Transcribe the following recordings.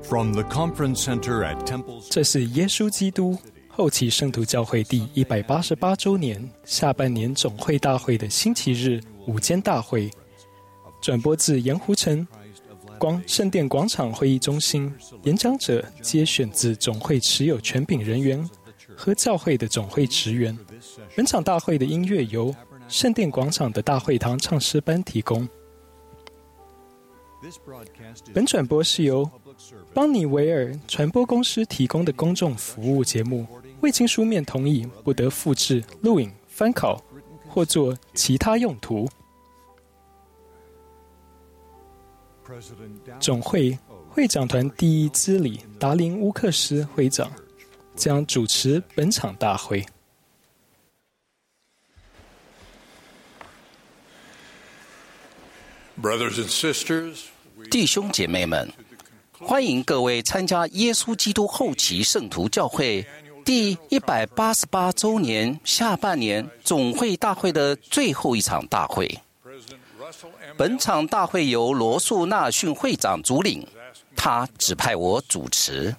From the Conference Center at Temple， 这是耶稣基督后期圣徒教会第188周年下半年总会大会的星期日午间大会，转播自盐湖城圣殿广场会议中心，演讲者皆选自总会持有权柄人员和教会的总会职员。本场大会的音乐由圣殿广场的大会堂唱诗班提供。本转播是由邦尼维尔传播公司提供的公众服务节目，未经书面同意不得复制、录影、翻拷或做其他用途。总会会长团第一资理达林乌克斯会长将主持本场大会。 弟兄姐妹们，欢迎各位参加耶稣基督后期圣徒教会第188周年下半年总会大会的最后一场大会。本场大会由罗素纳逊会长主领，他指派我主持。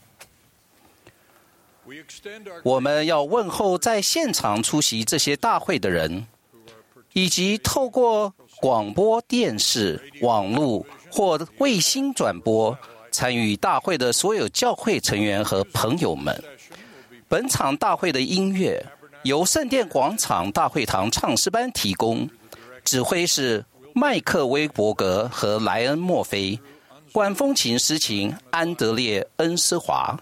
我们要问候在现场出席这些大会的人，以及透过广播电视、网络或卫星转播参与大会的所有教会成员和朋友们。本场大会的音乐由圣殿广场大会堂唱诗班提供，指挥是麦克威伯格和莱恩墨菲，管风琴诗琴安德烈恩斯华。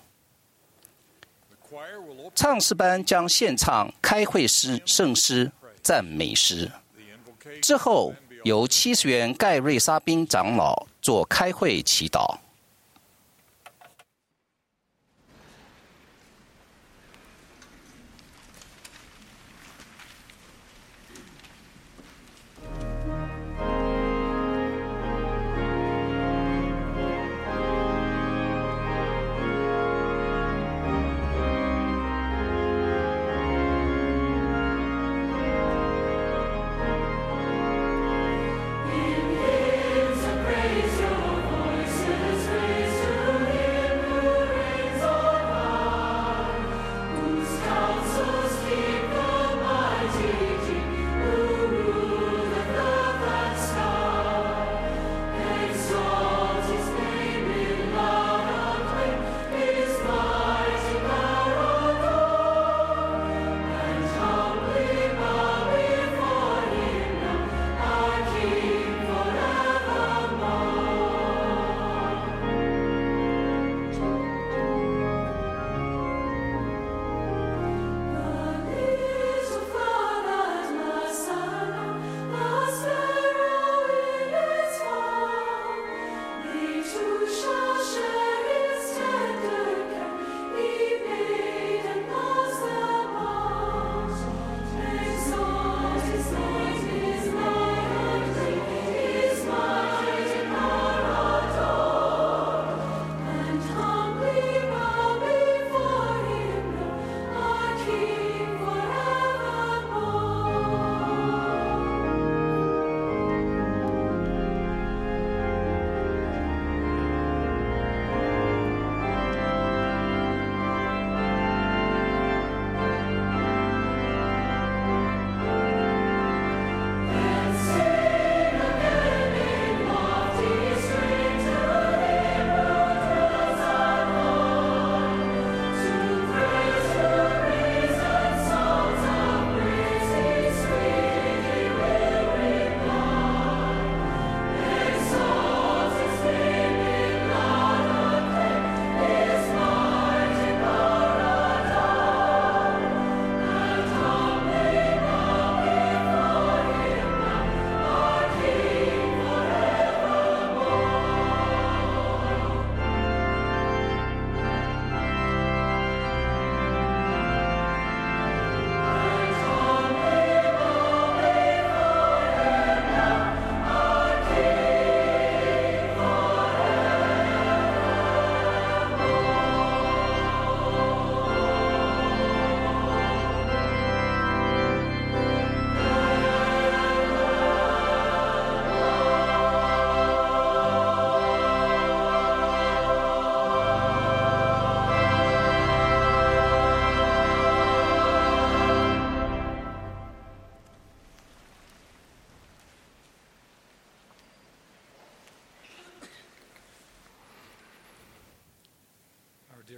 唱诗班将献唱开会诗、圣诗、赞美诗，之后由70元盖瑞沙宾长老做开会祈祷。 Praise your voices.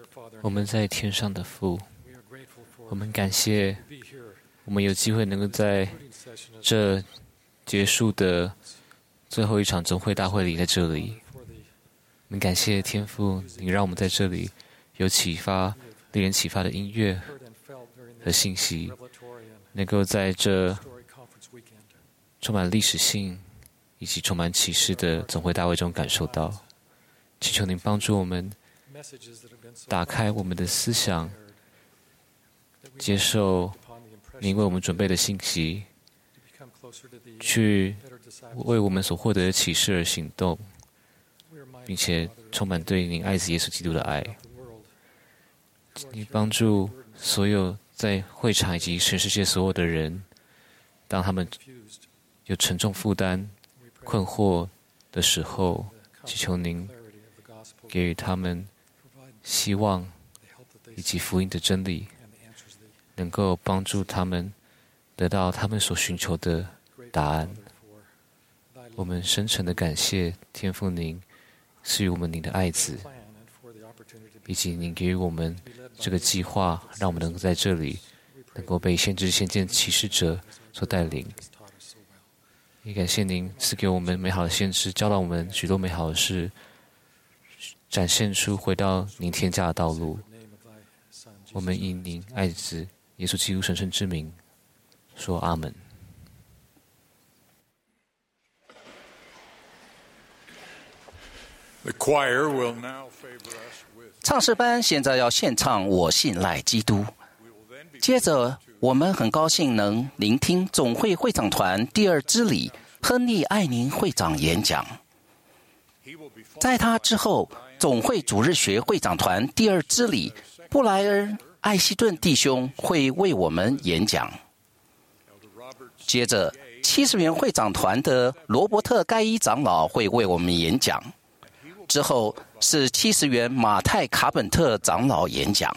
我们在天上的父，我们感谢我们有机会能够在这结束的最后一场总会大会里在这里。我们感谢天父，你让我们在这里有启发、令人启发的音乐和信息，能够在这充满历史性以及充满启示的总会大会中感受到。祈求您帮助我们打开我们的思想，接受您为我们准备的信息，去为我们所获得的启示而行动，并且充满对您爱子耶稣基督的爱。你帮助所有在会场以及全世界所有的人，当他们有沉重负担、困惑的时候，祈求您给予他们希望以及福音的真理，能够帮助他们得到他们所寻求的答案。我们深沉的感谢天父您赐予我们您的爱子，以及您给予我们这个计划，让我们能够在这里能够被先知先见启示者所带领。也感谢您赐给我们美好的先知，教导我们许多美好的事，展现出回到您天家的道路。我们以您爱子耶稣基督神圣之名说阿门。 唱诗班现在要献唱《我信赖基督》，接着我们很高兴能聆听总会会长团第二支理亨利·艾宁会长演讲。在他之后，总会主日学会长团第二支理布莱恩·艾希顿弟兄会为我们演讲。接着70元会长团的罗伯特·盖伊长老会为我们演讲。之后是70元马太·卡本特长老演讲。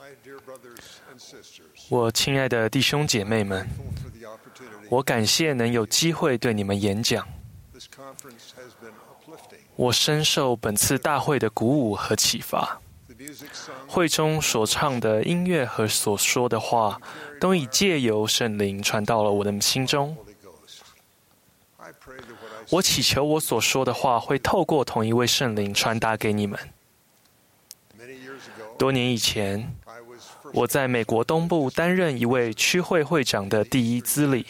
我亲爱的弟兄姐妹们，我感谢能有机会对你们演讲。我深受本次大会的鼓舞和启发。会中所唱的音乐和所说的话，都已借由圣灵传到了我的心中。我祈求我所说的话会透过同一位圣灵传达给你们。多年以前，我在美国东部担任一位区会会长的第一资历。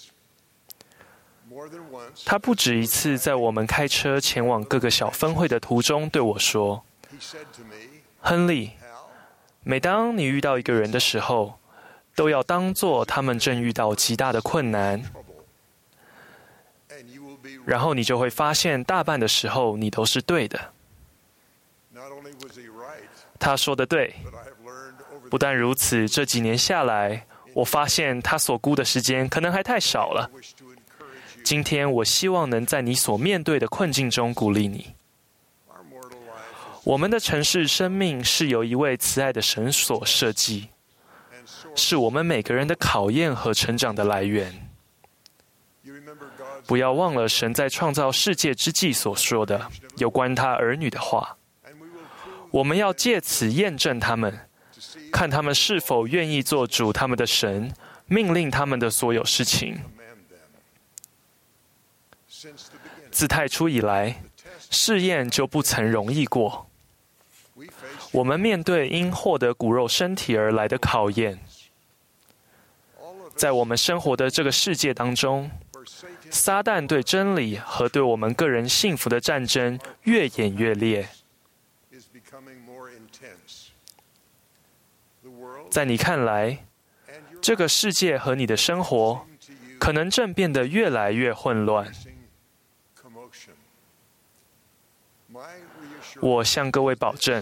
他不止一次在我们开车前往各个小分会的途中对我说：“亨利，每当你遇到一个人的时候，都要当作他们正遇到极大的困难，然后你就会发现大半的时候你都是对的。”他说的对，不但如此，这几年下来，我发现他所估的时间可能还太少了。今天我希望能在你所面对的困境中鼓励你。我们的城市生命是由一位慈爱的神所设计，是我们每个人的考验和成长的来源。不要忘了神在创造世界之际所说的有关他儿女的话。我们要借此验证他们，看他们是否愿意做主他们的神，命令他们的所有事情。自太初以来，试验就不曾容易过。我们面对因获得骨肉身体而来的考验。在我们生活的这个世界当中，撒旦对真理和对我们个人幸福的战争越演越烈。在你看来，这个世界和你的生活可能正变得越来越混乱。我向各位保证，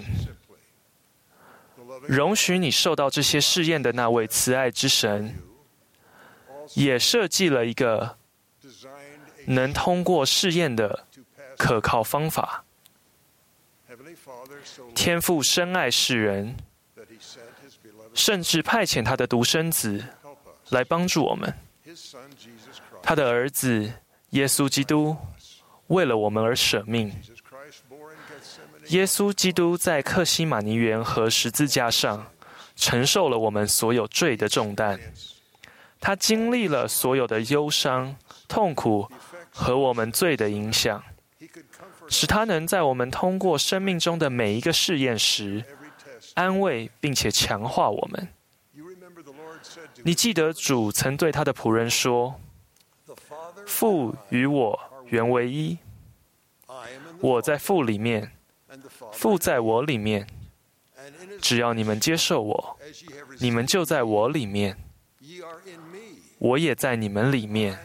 容许你受到这些试验的那位慈爱之神，也设计了一个能通过试验的可靠方法。天父深爱世人，甚至派遣他的独生子来帮助我们。他的儿子耶稣基督为了我们而舍命。耶稣基督在客西马尼园和十字架上承受了我们所有罪的重担。他经历了所有的忧伤、痛苦和我们罪的影响，使他能在我们通过生命中的每一个试验时，安慰并且强化我们。你记得主曾对他的仆人说：“父与我原为一，我在父里面，父在我里面。只要你们接受我，你们就在我里面，我也在你们里面。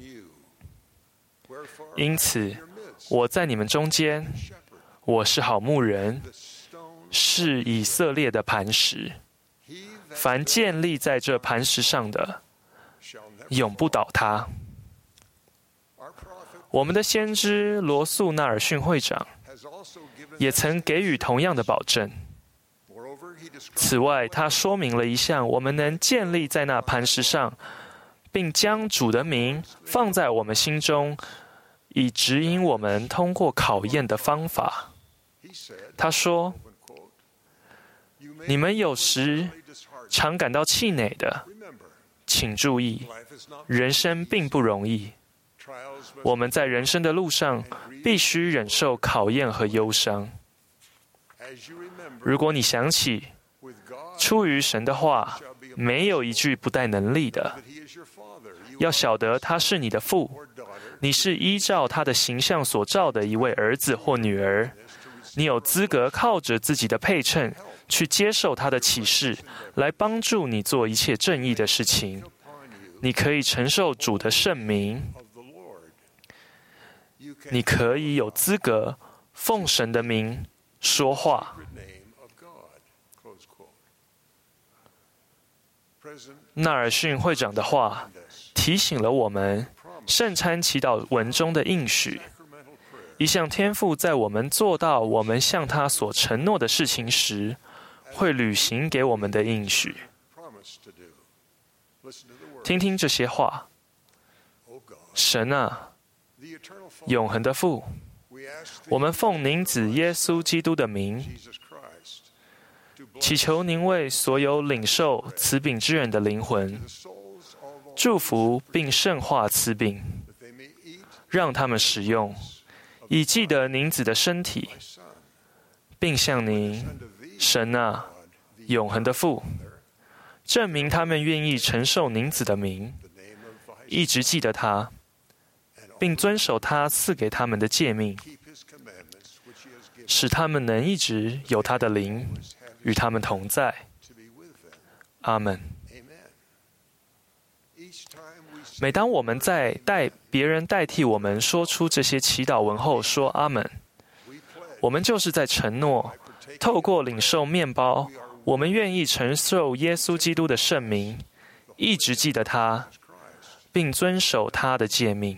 因此，我在你们中间，我是好牧人，是以色列的磐石。凡建立在这磐石上的，永不倒塌。”我们的先知罗素纳尔逊会长也曾给予同样的保证。此外，他说明了一项我们能建立在那磐石上，并将主的名放在我们心中，以指引我们通过考验的方法。他说：“你们有时常感到气馁的，请注意，人生并不容易。我们在人生的路上必须忍受考验和忧伤。如果你想起，出于神的话，没有一句不带能力的。要晓得他是你的父，你是依照他的形象所造的一位儿子或女儿。你有资格靠着自己的配称去接受他的启示，来帮助你做一切正义的事情。你可以承受主的圣名，你可以有资格奉神的名说话。”纳尔逊会长的话提醒了我们圣餐祈祷文中的应许，一项天父在我们做到我们向他所承诺的事情时， 会履行给我们的应许。听听这些话，神啊，永恒的父，我们奉您子耶稣基督的名，祈求您为所有领受此饼之人的灵魂，祝福并圣化此饼，让他们使用，以记得您子的身体，并向您，神啊，永恒的父，证明他们愿意承受您子的名，一直记得他，并遵守他赐给他们的诫命，使他们能一直有他的灵与他们同在。阿们。每当我们在别人代替我们说出这些祈祷文后说阿们，我们就是在承诺，透过领受面包，我们愿意承受耶稣基督的圣名，一直记得他，并遵守他的诫命。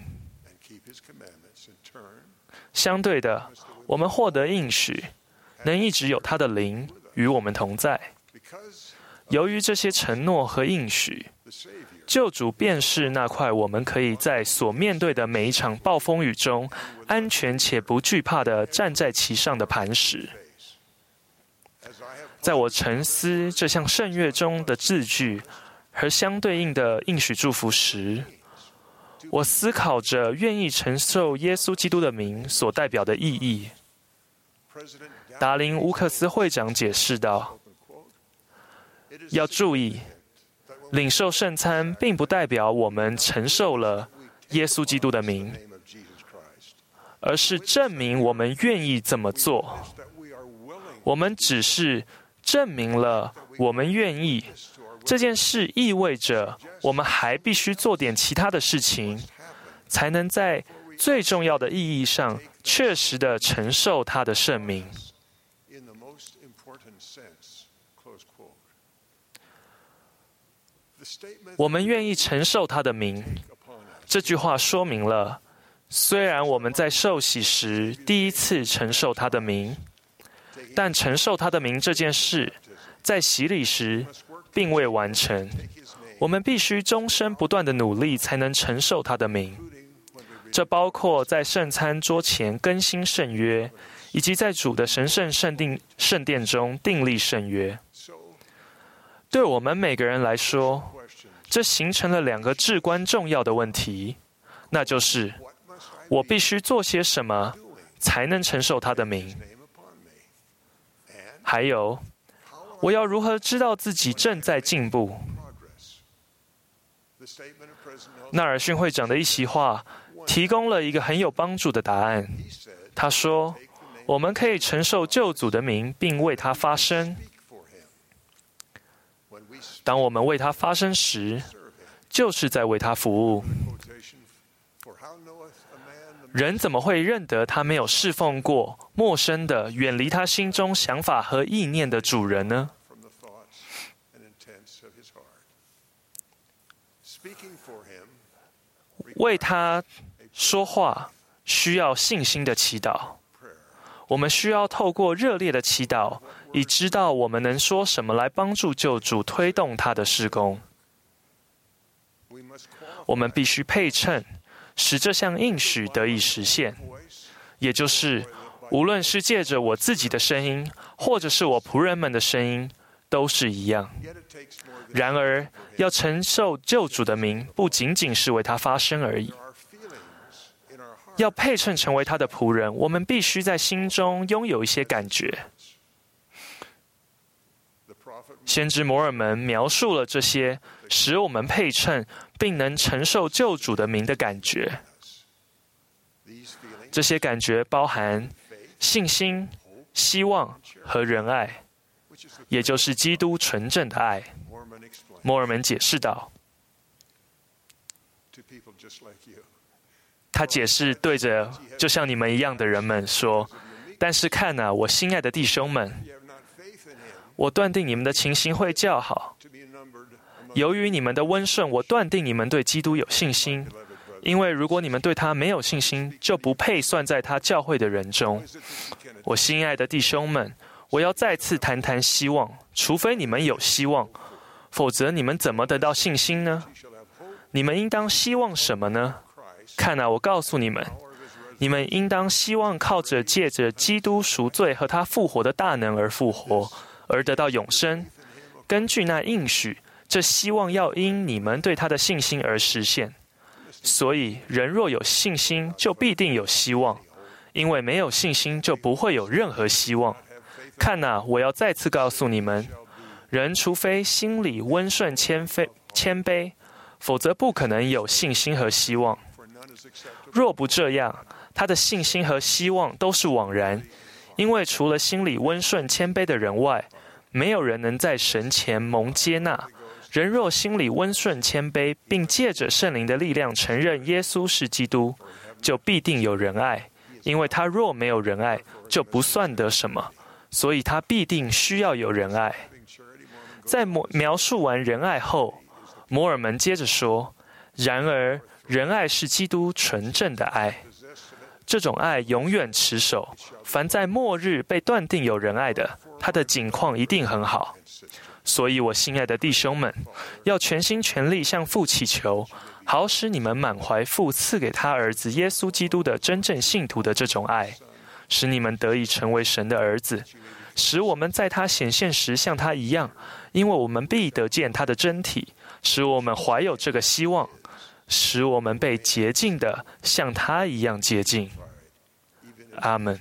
相对的，我们获得应许，能一直有他的灵与我们同在。由于这些承诺和应许，救主便是那块我们可以在所面对的每一场暴风雨中，安全且不惧怕地站在其上的磐石。在我沉思这项圣约中的字句和相对应的应许祝福时，我思考着愿意承受耶稣基督的名所代表的意义。达林·乌克斯会长解释道：要注意，领受圣餐并不代表我们承受了耶稣基督的名，而是证明我们愿意这么做。我们只是证明了我们愿意，这件事意味着我们还必须做点其他的事情，才能在最重要的意义上确实地承受他的圣名。我们愿意承受他的名，这句话说明了，虽然我们在受洗时第一次承受他的名，但承受他的名这件事，在洗礼时并未完成。我们必须终身不断的努力，才能承受他的名。这包括在圣餐桌前更新圣约，以及在主的神圣圣殿中订立圣约。对我们每个人来说，这形成了两个至关重要的问题，那就是我必须做些什么才能承受他的名，还有我要如何知道自己正在进步。纳尔逊会长的一席话提供了一个很有帮助的答案。他说，我们可以承受救主的名并为他发声。当我们为他发声时，就是在为他服务。人怎么会认得他没有侍奉过陌生的、远离他心中想法和意念的主人呢？为他说话需要信心的祈祷。我们需要透过热烈的祈祷，以知道我们能说什么来帮助救主推动他的事工。我们必须配称，使这项应许得以实现，也就是无论是借着我自己的声音，或者是我仆人们的声音，都是一样。然而，要承受救主的名，不仅仅是为他发声而已。要配称成为他的仆人，我们必须在心中拥有一些感觉。先知摩尔门描述了这些使我们配称并能承受救主的名的感觉。这些感觉包含信心、希望和仁爱，也就是基督纯正的爱。摩尔门解释道，他解释对着就像你们一样的人们说，但是看啊，我心爱的弟兄们，我断定你们的情形会较好。由于你们的温顺，我断定你们对基督有信心。因为如果你们对他没有信心，就不配算在他教会的人中。我心爱的弟兄们， 我要再次谈谈希望，除非你们有希望，否则你们怎么得到信心呢？你们应当希望什么呢？看啊，我告诉你们，你们应当希望靠着借着基督赎罪和他复活的大能而复活，而得到永生。根据那应许，这希望要因你们对他的信心而实现。所以，人若有信心，就必定有希望；因为没有信心，就不会有任何希望。看啊，我要再次告诉你们，人除非心里温顺谦卑，否则不可能有信心和希望。若不这样，他的信心和希望都是枉然，因为除了心里温顺谦卑的人外，没有人能在神前蒙接纳。人若心里温顺谦卑，并借着圣灵的力量承认耶稣是基督，就必定有仁爱，因为他若没有仁爱，就不算得什么，所以他必定需要有仁爱。在描述完仁爱后，摩尔门接着说：然而仁爱是基督纯正的爱，这种爱永远持守。凡在末日被断定有仁爱的，他的景况一定很好。所以我心爱的弟兄们，要全心全力向父祈求，好使你们满怀父赐给他儿子耶稣基督的真正信徒的这种爱，使你们得以成为神的儿子，使我们在他显现时像他一样，因为我们必得见他的真体，使我们怀有这个希望，使我们被洁净的像他一样洁净。阿们。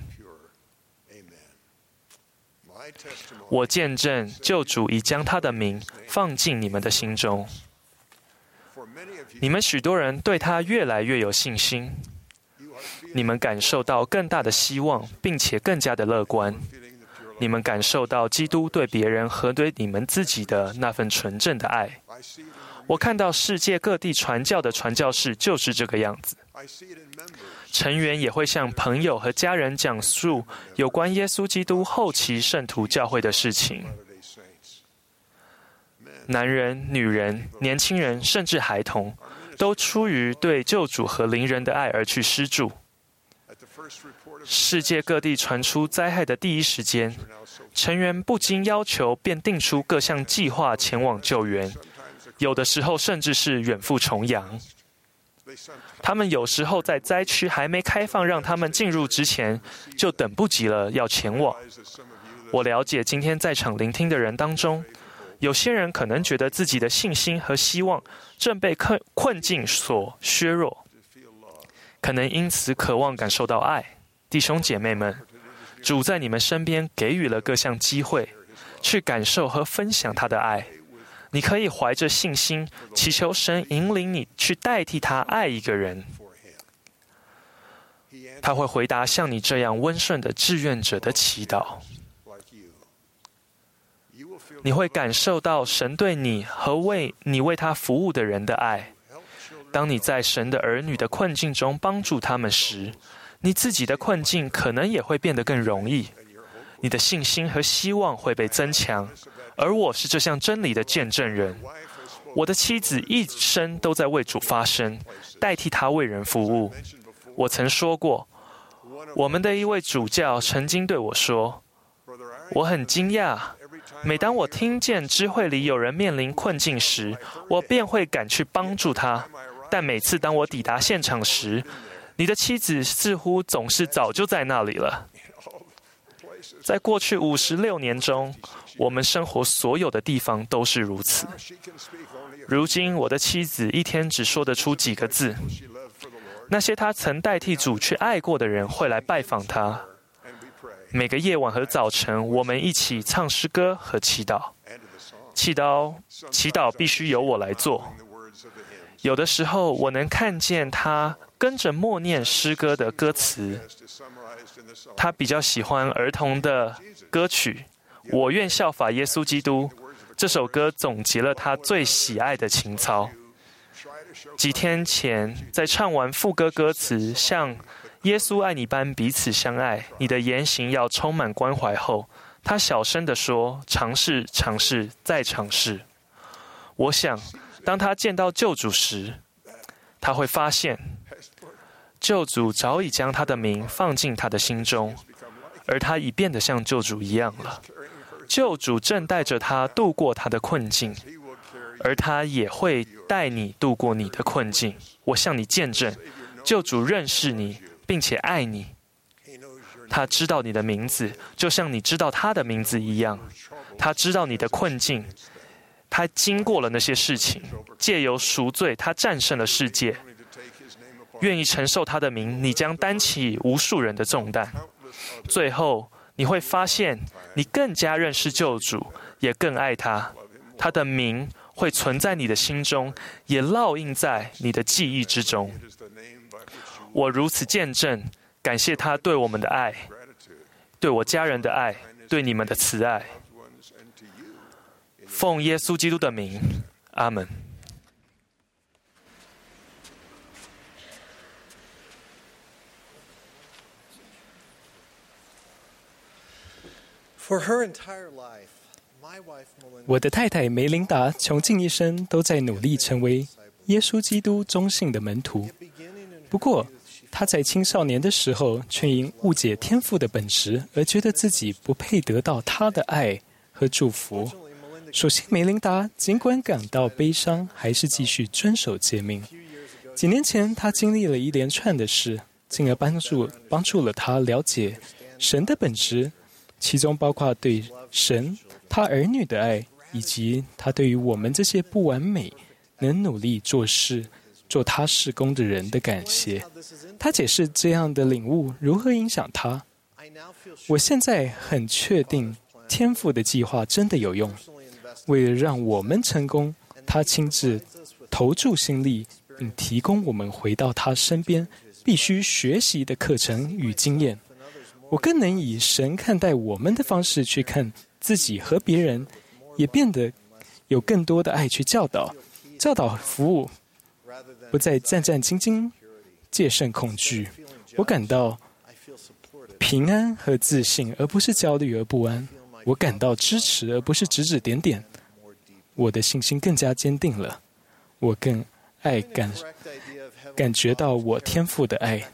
我见证救主已将他的名放进你们的心中，你们许多人对他越来越有信心，你们感受到更大的希望，并且更加的乐观。你们感受到基督对别人和对你们自己的那份纯正的爱。我看到世界各地传教的传教士就是这个样子。成员也会向朋友和家人讲述有关耶稣基督后期圣徒教会的事情。男人、女人、年轻人，甚至孩童，都出于对救主和邻人的爱而去施助。世界各地传出灾害的第一时间，成员不经要求便定出各项计划前往救援，有的时候甚至是远赴重洋。他们有时候在灾区还没开放让他们进入之前，就等不及了要前往。我了解今天在场聆听的人当中，有些人可能觉得自己的信心和希望正被困境所削弱，可能因此渴望感受到爱。弟兄姐妹们，主在你们身边给予了各项机会，去感受和分享他的爱。你可以怀着信心，祈求神引领你去代替他爱一个人。他会回答像你这样温顺的志愿者的祈祷。你会感受到神对你和为他服务的人的爱。当你在神的儿女的困境中帮助他们时，你自己的困境可能也会变得更容易。你的信心和希望会被增强。而我是这项真理的见证人。我的妻子一生都在为主发声，代替他为人服务。我曾说过，我们的一位主教曾经对我说，我很惊讶，每当我听见知会里有人面临困境时，我便会赶去帮助他，但每次当我抵达现场时，你的妻子似乎总是早就在那里了。在过去56年中，我们生活所有的地方都是如此。如今，我的妻子一天只说得出几个字。那些她曾代替主去爱过的人会来拜访她。每个夜晚和早晨，我们一起唱诗歌和祈祷。祈祷必须由我来做。有的时候，我能看见她跟着默念诗歌的歌词。她比较喜欢儿童的歌曲。我愿效法耶稣基督，这首歌总结了他最喜爱的情操。几天前，在唱完副歌歌词像耶稣爱你般彼此相爱，你的言行要充满关怀后，他小声地说，尝试尝试再尝试。我想当他见到救主时，他会发现救主早已将他的名放进他的心中， 而他已变得像救主一样了。救主正带着他度过他的困境，而他也会带你度过你的困境。我向你见证，救主认识你，并且爱你。他知道你的名字，就像你知道他的名字一样。他知道你的困境，他经过了那些事情，借由赎罪，他战胜了世界。愿意承受他的名，你将担起无数人的重担。最后，你会发现，你更加认识救主，也更爱他。他的名会存在你的心中，也烙印在你的记忆之中。我如此见证，感谢他对我们的爱，对我家人的爱，对你们的慈爱。奉耶稣基督的名，阿们。 我的太太梅琳达穷尽一生都在努力成为耶稣基督忠信的门徒。不过，她在青少年的时候却因误解天父的本质而觉得自己不配得到他的爱和祝福。所幸梅琳达尽管感到悲伤，还是继续遵守诫命。几年前，她经历了一连串的事，进而帮助了她了解神的本质，其中包括对神、他儿女的爱，以及他对于我们这些不完美、能努力做事、做他事工的人的感谢。他解释这样的领悟如何影响他。我现在很确定，天父的计划真的有用。为了让我们成功，他亲自投注心力，并提供我们回到他身边必须学习的课程与经验。我更能以神看待我们的方式去看自己和别人，也变得有更多的爱去教导服务，不再战战兢兢，戒慎恐惧。我感到平安和自信，而不是焦虑而不安。我感到支持，而不是指指点点。我的信心更加坚定了。我更感觉到我天父的爱。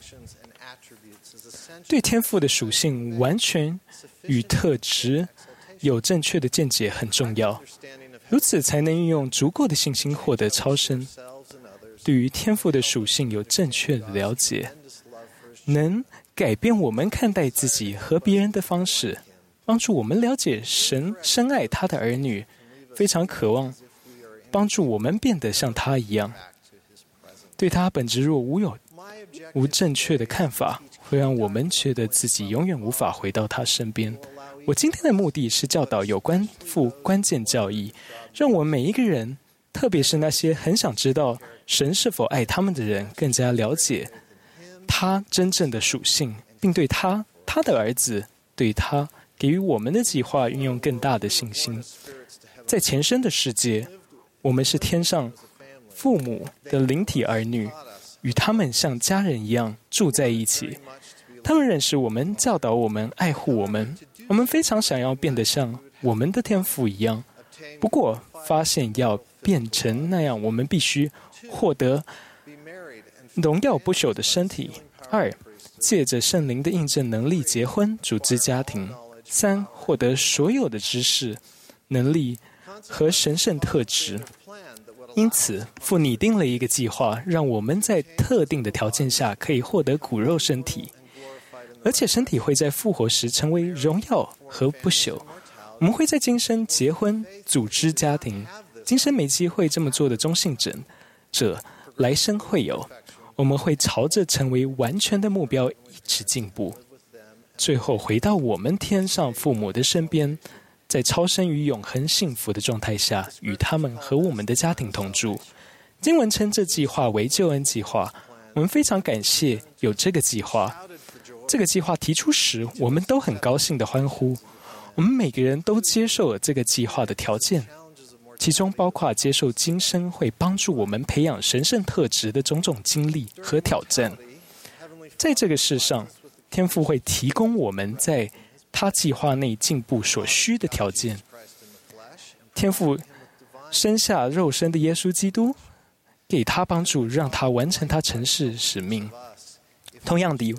对天父的属性完全与特质有正确的见解很重要，如此才能运用足够的信心获得超生。对于天父的属性有正确的了解，能改变我们看待自己和别人的方式，帮助我们了解神深爱他的儿女，非常渴望帮助我们变得像他一样。对他本质若无正确的看法，会让我们觉得自己永远无法回到他身边。我今天的目的是教导有关关键教义，让我们每一个人，特别是那些很想知道神是否爱他们的人，更加了解他真正的属性，并对他的儿子，对他给予我们的计划运用更大的信心。在前生的世界，我们是天上父母的灵体儿女，与他们像家人一样住在一起。他们认识我们，教导我们，爱护我们。我们非常想要变得像我们的天父一样，不过发现要变成那样，我们必须获得荣耀不朽的身体。2，借着圣灵的印证能力结婚，组织家庭。3，获得所有的知识、能力和神圣特质。因此，父拟定了一个计划，让我们在特定的条件下可以获得骨肉身体，而且身体会在复活时成为荣耀和不朽。我们会在今生结婚、组织家庭，今生没机会这么做的中性者，来生会有。我们会朝着成为完全的目标一直进步，最后回到我们天上父母的身边，在超生与永恒幸福的状态下，与他们和我们的家庭同住。经文称这计划为救恩计划，我们非常感谢有这个计划。这个计划提出时，我们都很高兴地欢呼。我们每个人都接受了这个计划的条件，其中包括接受今生会帮助我们培养神圣特质的种种经历和挑战。在这个世上，天父会提供我们在他计划内进步所需的条件。天父生下肉身的耶稣基督，给他帮助，让他完成他尘世使命。同样的，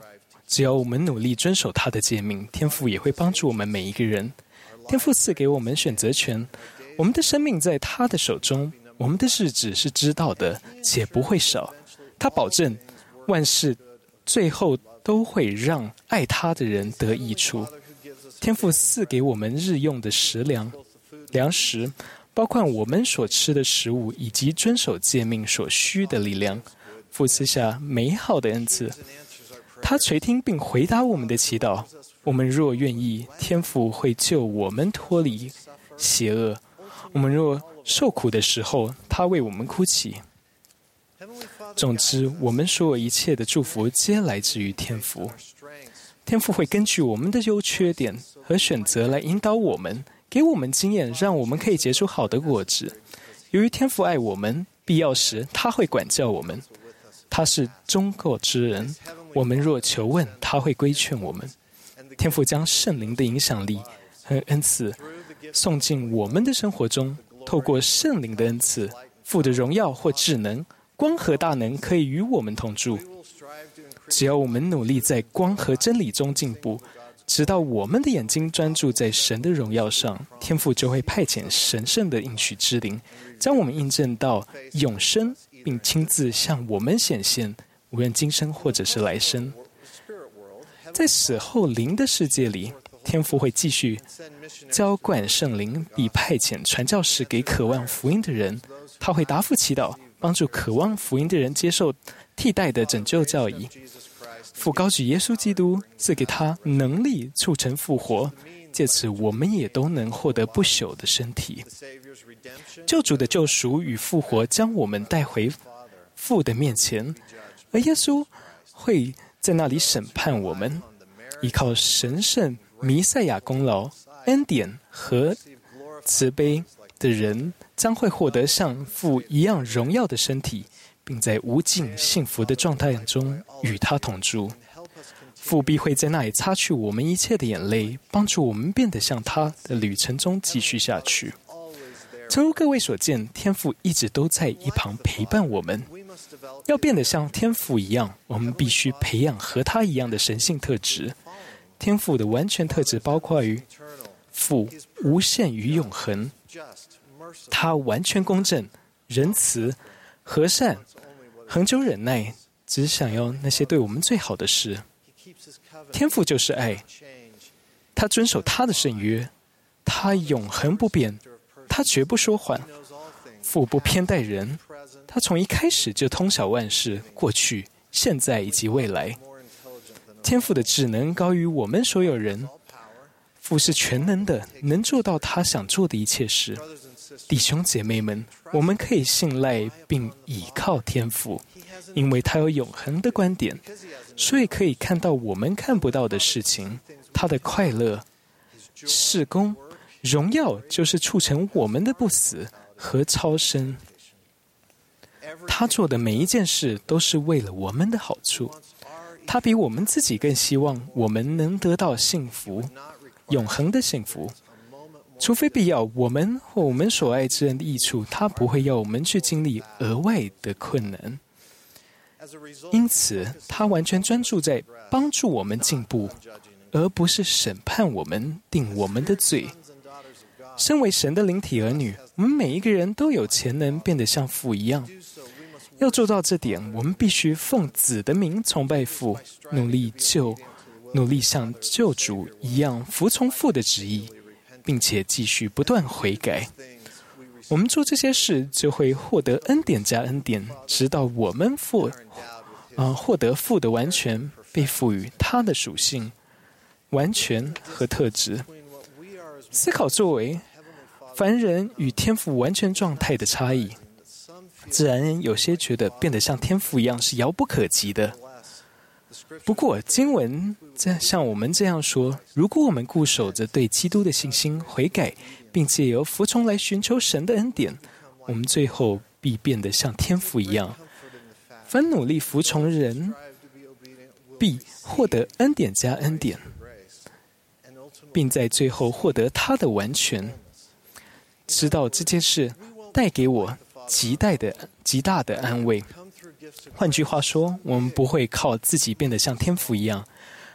只要我们努力遵守他的诫命，天父也会帮助我们每一个人。天父赐给我们选择权，我们的生命在他的手中，我们的日子是知道的，且不会少。他保证万事最后都会让爱他的人得益处。天父赐给我们日用的粮食，包括我们所吃的食物，以及遵守诫命所需的力量。父赐下美好的恩赐，他垂听并回答我们的祈祷。我们若愿意，天父会救我们脱离邪恶。我们若受苦的时候，他为我们哭泣。总之，我们所有一切的祝福皆来自于天父。天父会根据我们的优缺点和选择来引导我们，给我们经验，让我们可以结出好的果子。由于天父爱我们，必要时他会管教我们。他是忠厚之人，我们若求问，他会规劝我们。天父将圣灵的影响力和恩赐送进我们的生活中，透过圣灵的恩赐，父的荣耀或智能、光和大能可以与我们同住。只要我们努力在光和真理中进步，直到我们的眼睛专注在神的荣耀上，天父就会派遣神圣的应许之灵，将我们印证到永生，并亲自向我们显现，无论今生或者是来生。在死后灵的世界里，天父会继续浇灌圣灵，并派遣传教士给渴望福音的人。他会答复祈祷，帮助渴望福音的人接受替代的拯救教义。父高举耶稣基督，赐给他能力促成复活，借此我们也都能获得不朽的身体。救主的救赎与复活将我们带回父的面前，而耶稣会在那里审判我们。依靠神圣弥赛亚功劳、恩典和慈悲的人，将会获得像父一样荣耀的身体，并在无尽幸福的状态中与他同住。父必会在那里擦去我们一切的眼泪，帮助我们变得像他的旅程中继续下去。诚如各位所见，天父一直都在一旁陪伴我们。要变得像天父一样，我们必须培养和他一样的神性特质。天父的完全特质包括于父无限与永恒，他完全公正、仁慈、和善、恒久忍耐，只想要那些对我们最好的事。天父就是爱，他遵守他的圣约，他永恒不变，他绝不说谎。父不偏待人，他从一开始就通晓万事，过去、现在以及未来。天父的智能高于我们所有人，父是全能的，能做到他想做的一切事。弟兄姐妹们，我们可以信赖并倚靠天父，因为他有永恒的观点，所以可以看到我们看不到的事情。他的快乐、事工、荣耀就是促成我们的不死和超生。他做的每一件事都是为了我们的好处。他比我们自己更希望我们能得到幸福，永恒的幸福。除非必要，我们或我们所爱之人的益处，他不会要我们去经历额外的困难。因此，他完全专注在帮助我们进步，而不是审判我们、定我们的罪。身为神的灵体儿女，我们每一个人都有潜能变得像父一样。要做到这点，我们必须奉子的名崇拜父，努力像救主一样服从父的旨意，并且继续不断悔改。我们做这些事，就会获得恩典加恩典，直到我们获得父的完全，被赋予他的属性、完全和特质。思考作为凡人与天父完全状态的差异。自然有些觉得变得像天父一样是遥不可及的。不过经文像我们这样说，如果我们固守着对基督的信心、悔改，并借由服从来寻求神的恩典，我们最后必变得像天父一样。凡努力服从人，必获得恩典加恩典，并在最后获得他的完全。知道这件事带给我极大的安慰。换句话说，我们不会靠自己变得像天父一样，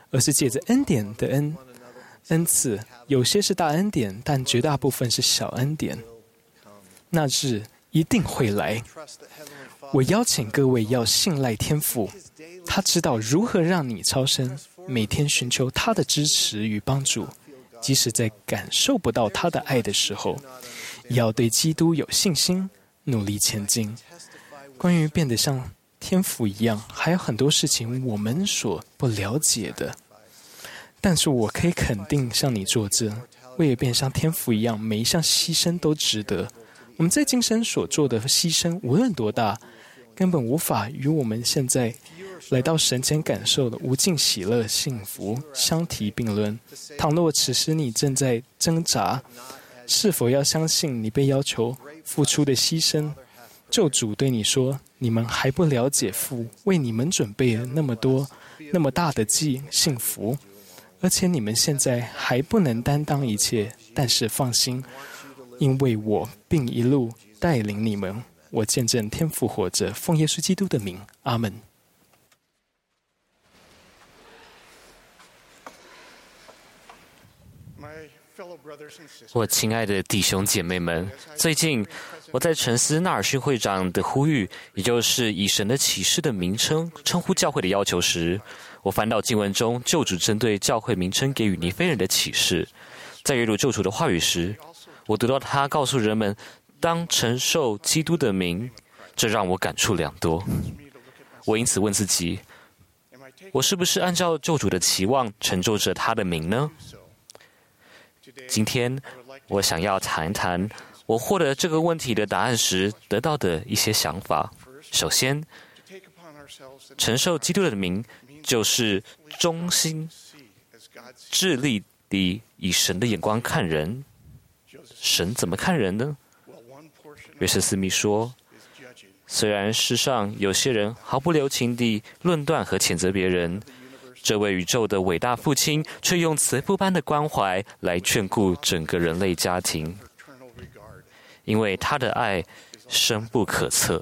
而是借着恩典的恩赐，有些是大恩典，但绝大部分是小恩典。那日一定会来。我邀请各位要信赖天父，他知道如何让你超生，每天寻求他的支持与帮助，即使在感受不到他的爱的时候，也要对基督有信心，努力前进。关于变得像天父一样，还有很多事情我们所不了解的，但是我可以肯定，像你做这，为了变像天父一样，每一项牺牲都值得。我们在今生所做的牺牲，无论多大，根本无法与我们现在来到神前感受的无尽喜乐、幸福相提并论。倘若此时你正在挣扎，是否要相信你被要求付出的牺牲？救主对你说：“你们还不了解父为你们准备了那么多、那么大的幸福，而且你们现在还不能担当一切。但是放心，因为我并一路带领你们。我见证天父活着，奉耶稣基督的名，阿门。” 我亲爱的弟兄姐妹们，最近我在沉思纳尔逊会长的呼吁，也就是以神的启示的名称称呼教会的要求时，我翻到经文中救主针对教会名称给予尼非人的启示。在阅读救主的话语时，我读到他告诉人们当承受基督的名，这让我感触良多。我因此问自己，我是不是按照救主的期望承受着他的名呢？今天我想要谈一谈我获得这个问题的答案时得到的一些想法。首先，承受基督的名就是忠心致力地以神的眼光看人。神怎么看人呢？约瑟斯密说，虽然世上有些人毫不留情地论断和谴责别人，这位宇宙的伟大父亲却用慈父般的关怀来眷顾整个人类家庭，因为他的爱深不可测。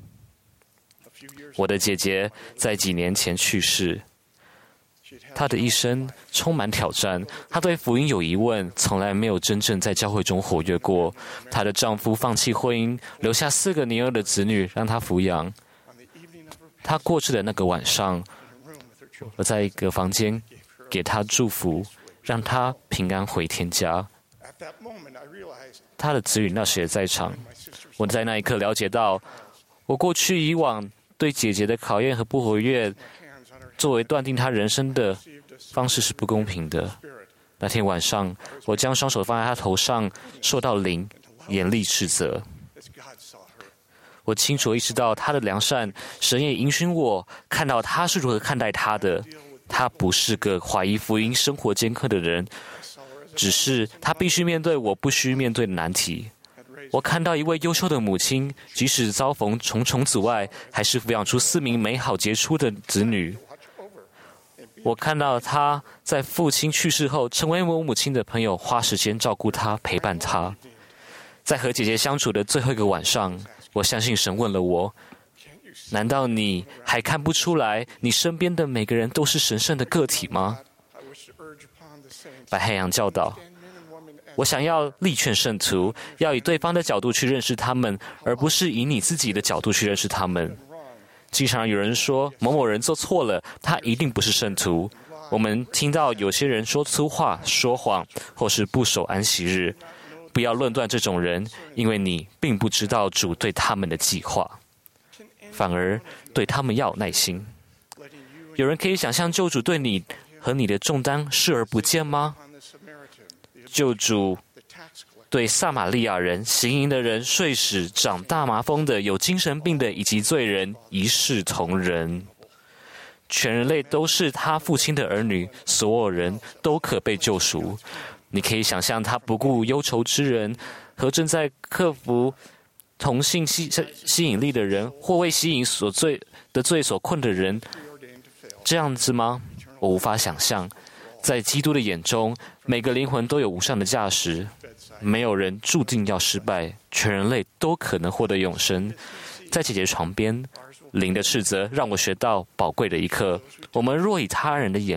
我的姐姐在几年前去世，她的一生充满挑战，她对福音有疑问，从来没有真正在教会中活跃过。她的丈夫放弃婚姻，留下4个年幼的子女让她抚养。她过世的那个晚上，我在一个房间给她祝福，让她平安回天家。她的子女那时也在场。我在那一刻了解到，我过去以往对姐姐的考验和不活跃，作为断定她人生的方式是不公平的。那天晚上，我将双手放在她头上，受到灵严厉斥责。我清楚意识到她的良善，神也允许我看到她是如何看待她的。她不是个怀疑福音、生活尖刻的人，只是她必须面对我不需面对的难题。我看到一位优秀的母亲，即使遭逢重重阻碍，还是抚养出4名美好杰出的子女。我看到她在父亲去世后，成为我母亲的朋友，花时间照顾她、陪伴她。在和姐姐相处的最后一个晚上，我相信神问了我：难道你还看不出来，你身边的每个人都是神圣的个体吗？白汉阳教导，我想要力劝圣徒，要以对方的角度去认识他们，而不是以你自己的角度去认识他们。经常有人说某某人做错了，他一定不是圣徒。我们听到有些人说粗话、说谎，或是不守安息日。不要论断这种人，因为你并不知道主对他们的计划，反而对他们要有耐心。有人可以想象救主对你和你的重担视而不见吗？救主对撒玛利亚人、行淫的人、睡使、长大麻风的、有精神病的以及罪人一视同仁。全人类都是他父亲的儿女，所有人都可被救赎。你可以想象他不顾忧愁之人和正在克服同性吸引力的人，或为吸引罪所困的人，这样子吗？我无法想象。在基督的眼中，每个灵魂都有无上的价值，没有人注定要失败，全人类都可能获得永生。在姐姐床边，灵的斥责让我学到宝贵的一课：我们若以他人的眼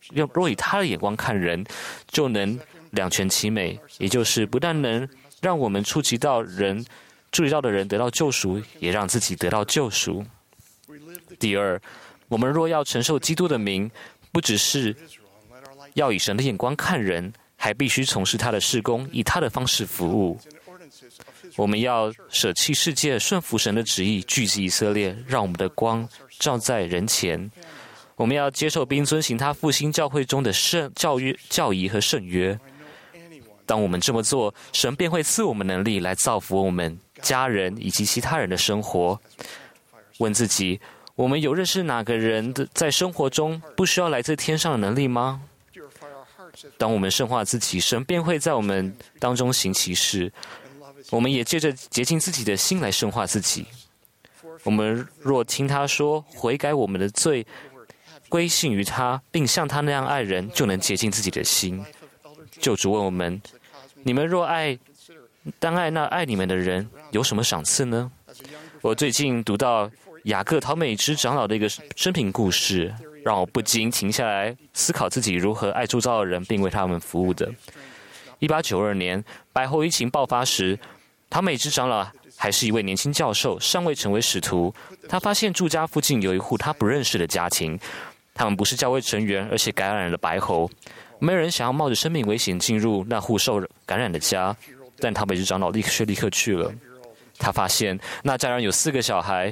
若以他的眼光看人，就能两全其美，也就是不但能让我们触及到的人得到救赎，也让自己得到救赎。第二，我们若要承受基督的名，不只是要以神的眼光看人，还必须从事他的事工，以他的方式服务。我们要舍弃世界，顺服神的旨意，聚集以色列，让我们的光照在人前。我们要接受并遵行他复兴教会中的教义和圣约。当我们这么做，神便会赐我们能力来造福我们家人以及其他人的生活。问自己，我们有认识哪个人在生活中不需要来自天上的能力吗？当我们圣化自己，神便会在我们当中行其事。我们也借着洁净自己的心来圣化自己。我们若听他说，悔改我们的罪，归信于他，并像他那样爱人，就能洁净自己的心。救主问我们：你们若单爱那爱你们的人，有什么赏赐呢？我最近读到雅各陶美芝长老的一个生平故事，让我不禁停下来思考自己如何爱周遭的人，并为他们服务的。1892年，白后疫情爆发时，陶美芝长老还是一位年轻教授，尚未成为使徒。他发现住家附近有一户他不认识的家庭，他们不是教会成员，而且感染了白喉。没有人想要冒着生命危险进入那户受感染的家，但陶美芝长老立刻去了。他发现那家人有4个小孩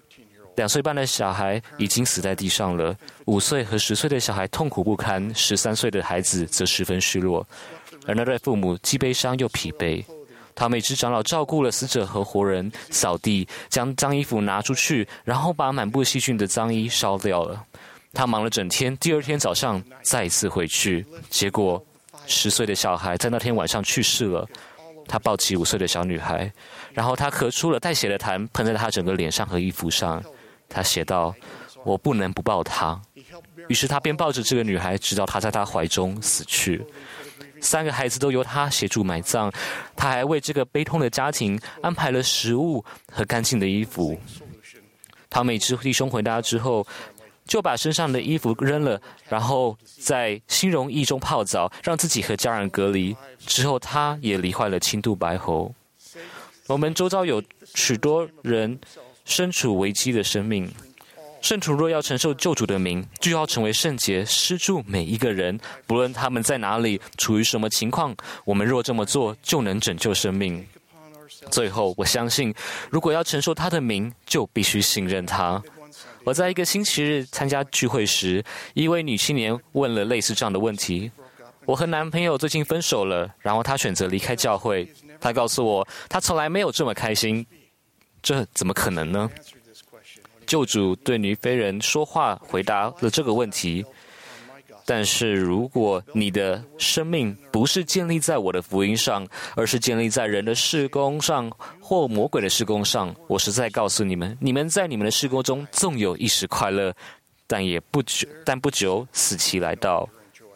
，2岁半的小孩已经死在地上了，5岁和10岁的小孩痛苦不堪，13岁的孩子则十分虚弱。而那对父母既悲伤又疲惫。陶美芝长老照顾了死者和活人，扫地，将脏衣服拿出去，然后把满布细菌的脏衣烧掉了。他忙了整天，第2天早上再一次回去，结果10岁的小孩在那天晚上去世了。他抱起5岁的小女孩，然后他咳出了带血的痰，喷在他整个脸上和衣服上。他写道：我不能不抱她。于是他便抱着这个女孩，直到她在他怀中死去。3个孩子都由他协助埋葬，他还为这个悲痛的家庭安排了食物和干净的衣服。陶美芝弟兄回家之后，就把身上的衣服扔了，然后在新溶液中泡澡，让自己和家人隔离。之后他也罹患了轻度白喉。我们周遭有许多人身处危机的生命。圣徒若要承受救主的名，就要成为圣洁，施助每一个人，不论他们在哪里，处于什么情况。我们若这么做，就能拯救生命。最后，我相信，如果要承受他的名，就必须信任他。我在一个星期日参加聚会时，一位女青年问了类似这样的问题：我和男朋友最近分手了，然后他选择离开教会。他告诉我，他从来没有这么开心。这怎么可能呢？救主对女非人说话，回答了这个问题。但是如果你的生命不是建立在我的福音上，而是建立在人的事工上或魔鬼的事工上，我实在告诉你们，你们在你们的事工中纵有一时快乐，但不久死期来到。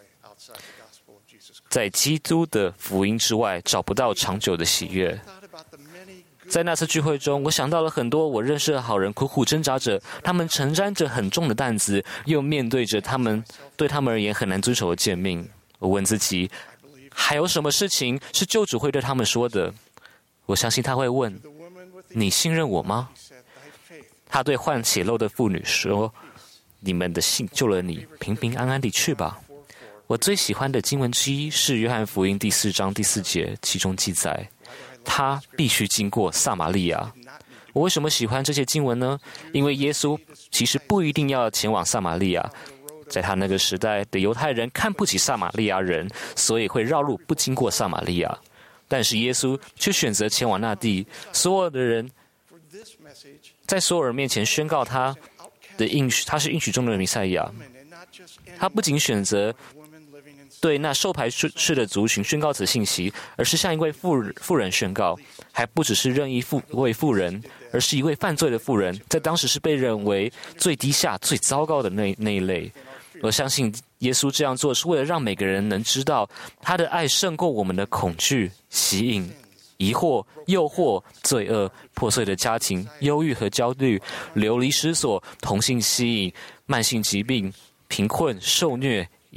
在基督的福音之外，找不到长久的喜悦。在那次聚会中，我想到了很多我认识的好人苦苦挣扎着，他们承担着很重的担子，又面对着对他们而言很难遵守的诫命。我问自己，还有什么事情是救主会对他们说的？我相信他会问：你信任我吗？他对患血漏的妇女说：你们的信救了你，平平安安地去吧。我最喜欢的经文之一是约翰福音第4章第4节，其中记载他必须经过撒玛利亚。我为什么喜欢这些经文呢？因为耶稣其实不一定要前往撒玛利亚，在他那个时代的犹太人看不起撒玛利亚人，所以会绕路不经过撒玛利亚。但是耶稣却选择前往那地，所有的人在所有人面前宣告他的应许，他是应许中的弥赛亚。他不仅选择对那受排斥的族群宣告此信息，而是向一位妇人宣告，还不只是任意一位妇人，而是一位犯罪的妇人，在当时是被认为最低下、最糟糕的那一类。我相信耶稣这样做是为了让每个人能知道，他的爱胜过我们的恐惧、吸引、疑惑、诱惑、罪恶、破碎的家庭、忧郁和焦虑、流离失所、同性吸引、慢性疾病、贫困、受虐，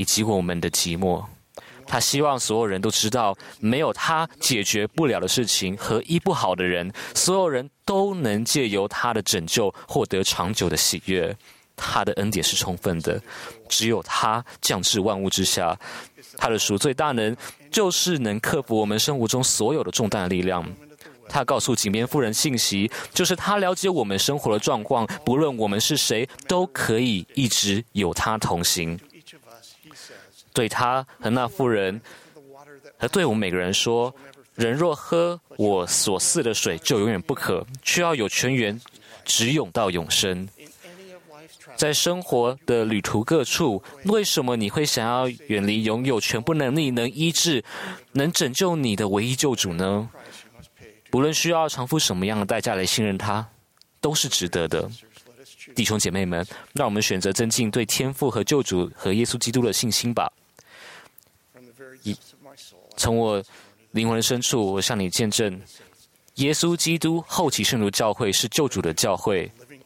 以及我们的寂寞。他希望所有人都知道，没有他解决不了的事情和医不好的人，所有人都能借由他的拯救获得长久的喜悦。他的恩典是充分的，只有他降至万物之下。他的赎罪大能就是能克服我们生活中所有的重担的力量。他告诉井边妇人信息，就是他了解我们生活的状况，不论我们是谁，都可以一直有他同行。对他和那妇人，和对我们每个人说：人若喝我所赐的水，就永远不渴，却要有泉源直涌到永生。在生活的旅途各处，为什么你会想要远离拥有全部能力、能医治、能拯救你的唯一救主呢？不论需要偿付什么样的代价来信任他，都是值得的。弟兄姐妹们，让我们选择增进对天父和救主和耶稣基督的信心吧。从我灵魂的深处，我向你见证，耶稣基督后期圣徒教会是救主的教会，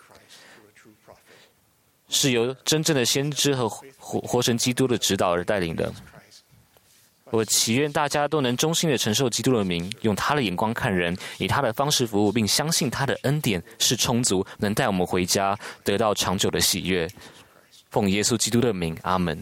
是由真正的先知和活神基督的指导而带领的。我祈愿大家都能忠心地承受基督的名，用他的眼光看人，以他的方式服务，并相信他的恩典是充足，能带我们回家，得到长久的喜悦。奉耶稣基督的名，阿门。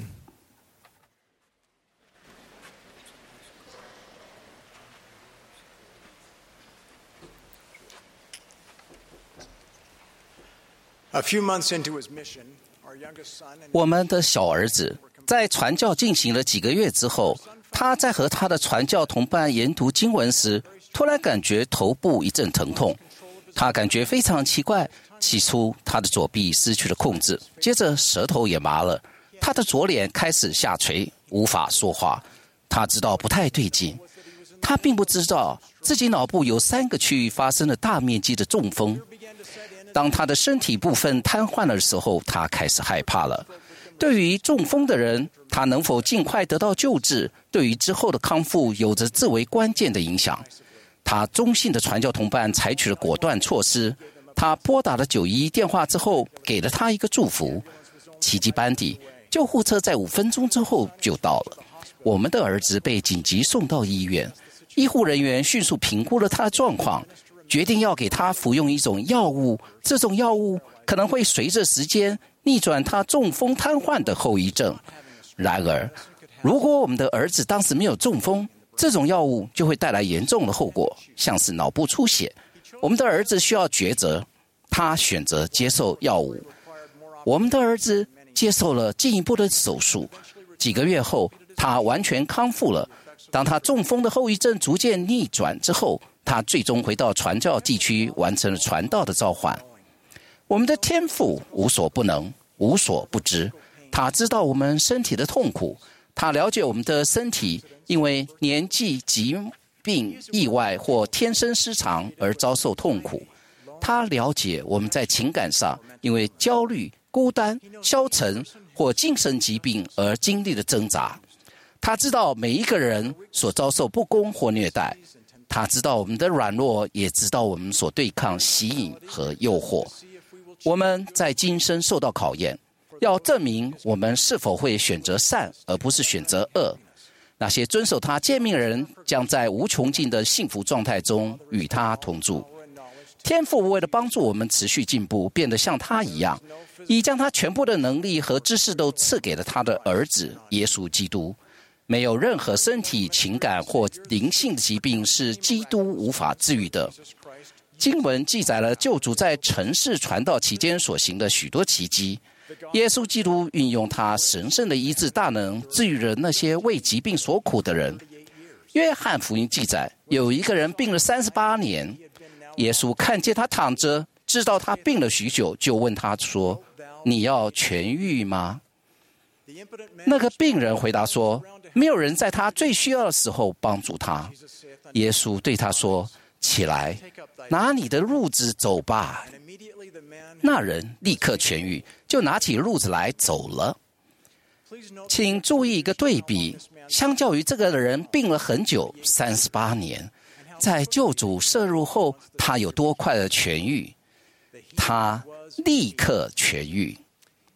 我们的小儿子在传教进行了几个月之后，他在和他的传教同伴研读经文时，突然感觉头部一阵疼痛。他感觉非常奇怪，起初他的左臂失去了控制，接着舌头也麻了，他的左脸开始下垂，无法说话。他知道不太对劲，他并不知道自己脑部有3个区域发生了大面积的中风。当他的身体部分瘫痪了的时候，他开始害怕了。对于中风的人，他能否尽快得到救治，对于之后的康复有着至为关键的影响。他忠信的传教同伴采取了果断措施，他拨打了911电话之后，给了他一个祝福。奇迹般地，救护车在5分钟之后就到了。我们的儿子被紧急送到医院，医护人员迅速评估了他的状况，决定要给他服用一种药物，这种药物可能会随着时间逆转他中风瘫痪的后遗症。然而，如果我们的儿子当时没有中风，这种药物就会带来严重的后果，像是脑部出血。我们的儿子需要抉择，他选择接受药物。我们的儿子接受了进一步的手术，几个月后，他完全康复了。当他中风的后遗症逐渐逆转之后，他最终回到传教地区，完成了传道的召唤。我们的天父无所不能，无所不知，他知道我们身体的痛苦，他了解我们的身体因为年纪、疾病、意外或天生失常而遭受痛苦。他了解我们在情感上因为焦虑、孤单、消沉或精神疾病而经历的挣扎。他知道每一个人所遭受不公或虐待，他知道我们的软弱，也知道我们所对抗吸引和诱惑。我们在今生受到考验，要证明我们是否会选择善而不是选择恶。那些遵守他诫命的人将在无穷尽的幸福状态中与他同住。天父为了帮助我们持续进步，变得像他一样，已将他全部的能力和知识都赐给了他的儿子耶稣基督。没有任何身体、情感或灵性的疾病是基督无法治愈的。经文记载了救主在尘世传道期间所行的许多奇迹。耶稣基督运用他神圣的医治大能，治愈了那些为疾病所苦的人。约翰福音记载，有一个人病了38年，耶稣看见他躺着，知道他病了许久，就问他说：“你要痊愈吗？”那个病人回答说：“没有人在他最需要的时候帮助他。”耶稣对他说：“起来，拿你的褥子走吧。”那人立刻痊愈，就拿起褥子来走了。请注意一个对比，相较于这个人病了很久，38年，在救主摄入后，他有多快的痊愈？他立刻痊愈。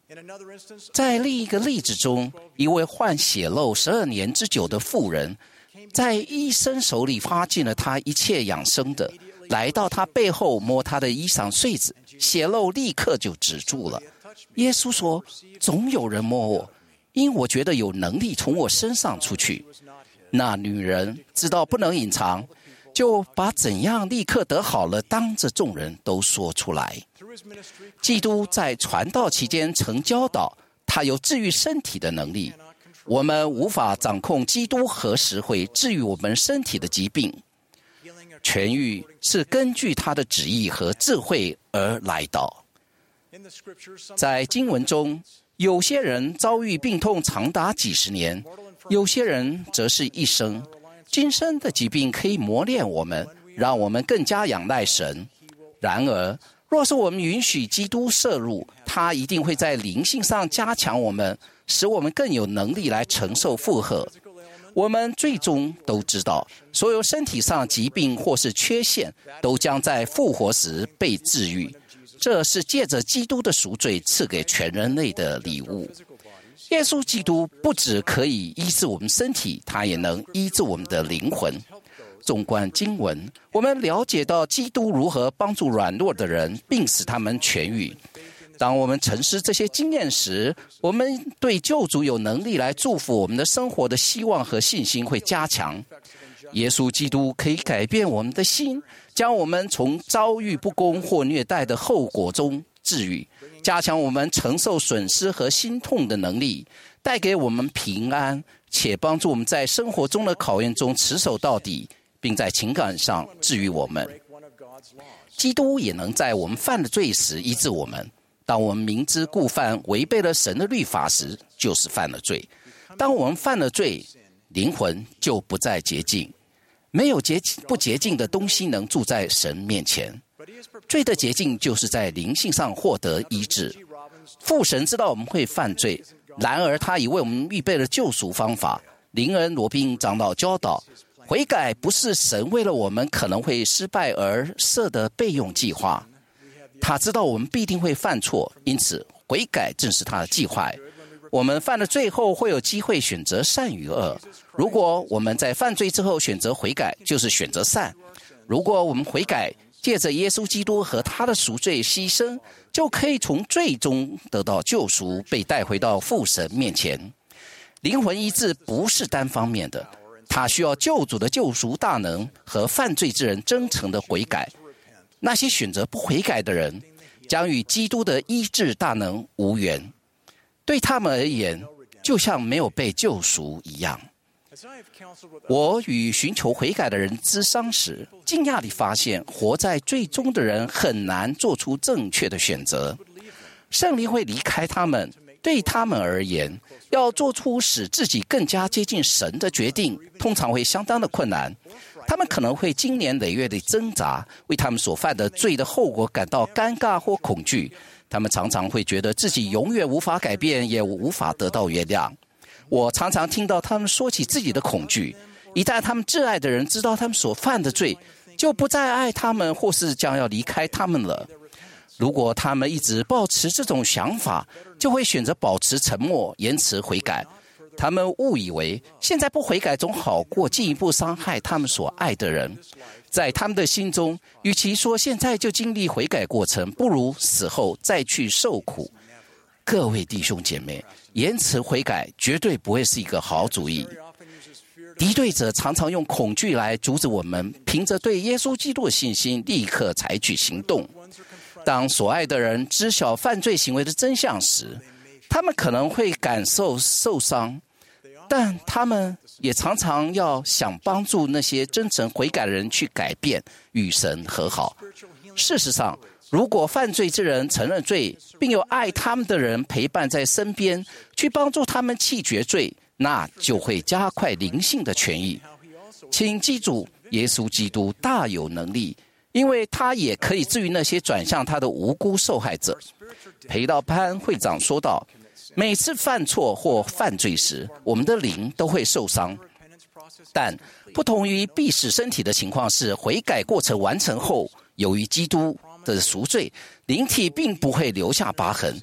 在另一个例子中，一位患血漏12年之久的妇人，在医生手里发尽了他一切养生的，来到他背后摸他的衣裳穗子，血漏立刻就止住了。耶稣说：“总有人摸我，因我觉得有能力从我身上出去。”那女人知道不能隐藏，就把怎样立刻得好了，当着众人都说出来。基督在传道期间曾教导，他有治愈身体的能力。我们无法掌控基督何时会治愈我们身体的疾病，痊愈是根据他的旨意和智慧而来到。在经文中，有些人遭遇病痛长达几十年，有些人则是一生。今生的疾病可以磨练我们，让我们更加仰赖神。然而，若是我们允许基督摄入，他一定会在灵性上加强我们，使我们更有能力来承受负荷。我们最终都知道，所有身体上疾病或是缺陷，都将在复活时被治愈。这是借着基督的赎罪赐给全人类的礼物。耶稣基督不只可以医治我们身体，他也能医治我们的灵魂。纵观经文，我们了解到基督如何帮助软弱的人，并使他们痊愈。当我们沉思这些经验时，我们对救主有能力来祝福我们的生活的希望和信心会加强。耶稣基督可以改变我们的心，将我们从遭遇不公或虐待的后果中治愈，加强我们承受损失和心痛的能力，带给我们平安，且帮助我们在生活中的考验中持守到底，并在情感上治愈我们。基督也能在我们犯了罪时医治我们。当我们明知故犯，违背了神的律法时，就是犯了罪。当我们犯了罪，灵魂就不再洁净。没有不洁净的东西能住在神面前。罪的洁净就是在灵性上获得医治。父神知道我们会犯罪，然而他已为我们预备了救赎方法。灵恩罗宾长老教导，悔改不是神为了我们可能会失败而设的备用计划。他知道我们必定会犯错，因此悔改正是他的计划。我们犯了罪后会有机会选择善与恶。如果我们在犯罪之后选择悔改，就是选择善。如果我们悔改，借着耶稣基督和他的赎罪牺牲，就可以从罪中得到救赎，被带回到父神面前。灵魂医治不是单方面的，他需要救主的救赎大能和犯罪之人真诚的悔改。那些选择不悔改的人，将与基督的医治大能无缘。对他们而言，就像没有被救赎一样。我与寻求悔改的人咨商时，惊讶地发现，活在罪中的人很难做出正确的选择。圣灵会离开他们，对他们而言，要做出使自己更加接近神的决定，通常会相当的困难。他们可能会经年累月的挣扎，为他们所犯的罪的后果感到尴尬或恐惧。他们常常会觉得自己永远无法改变，也无法得到原谅。我常常听到他们说起自己的恐惧，一旦他们挚爱的人知道他们所犯的罪，就不再爱他们，或是将要离开他们了。如果他们一直抱持这种想法，就会选择保持沉默，延迟悔改。他们误以为现在不悔改总好过进一步伤害他们所爱的人。在他们的心中，与其说现在就经历悔改过程，不如死后再去受苦。各位弟兄姐妹，延迟悔改绝对不会是一个好主意。敌对者常常用恐惧来阻止我们凭着对耶稣基督的信心立刻采取行动。当所爱的人知晓犯罪行为的真相时，他们可能会感受受伤，但他们也常常要想帮助那些真诚悔改的人去改变，与神和好。事实上，如果犯罪之人承认罪，并有爱他们的人陪伴在身边，去帮助他们弃绝罪，那就会加快灵性的痊愈。请记住，耶稣基督大有能力，因为他也可以治愈那些转向他的无辜受害者。裴道潘会长说道，每次犯错或犯罪时，我们的灵都会受伤。但不同于必死身体的情况是，悔改过程完成后，由于基督的赎罪，灵体并不会留下疤痕。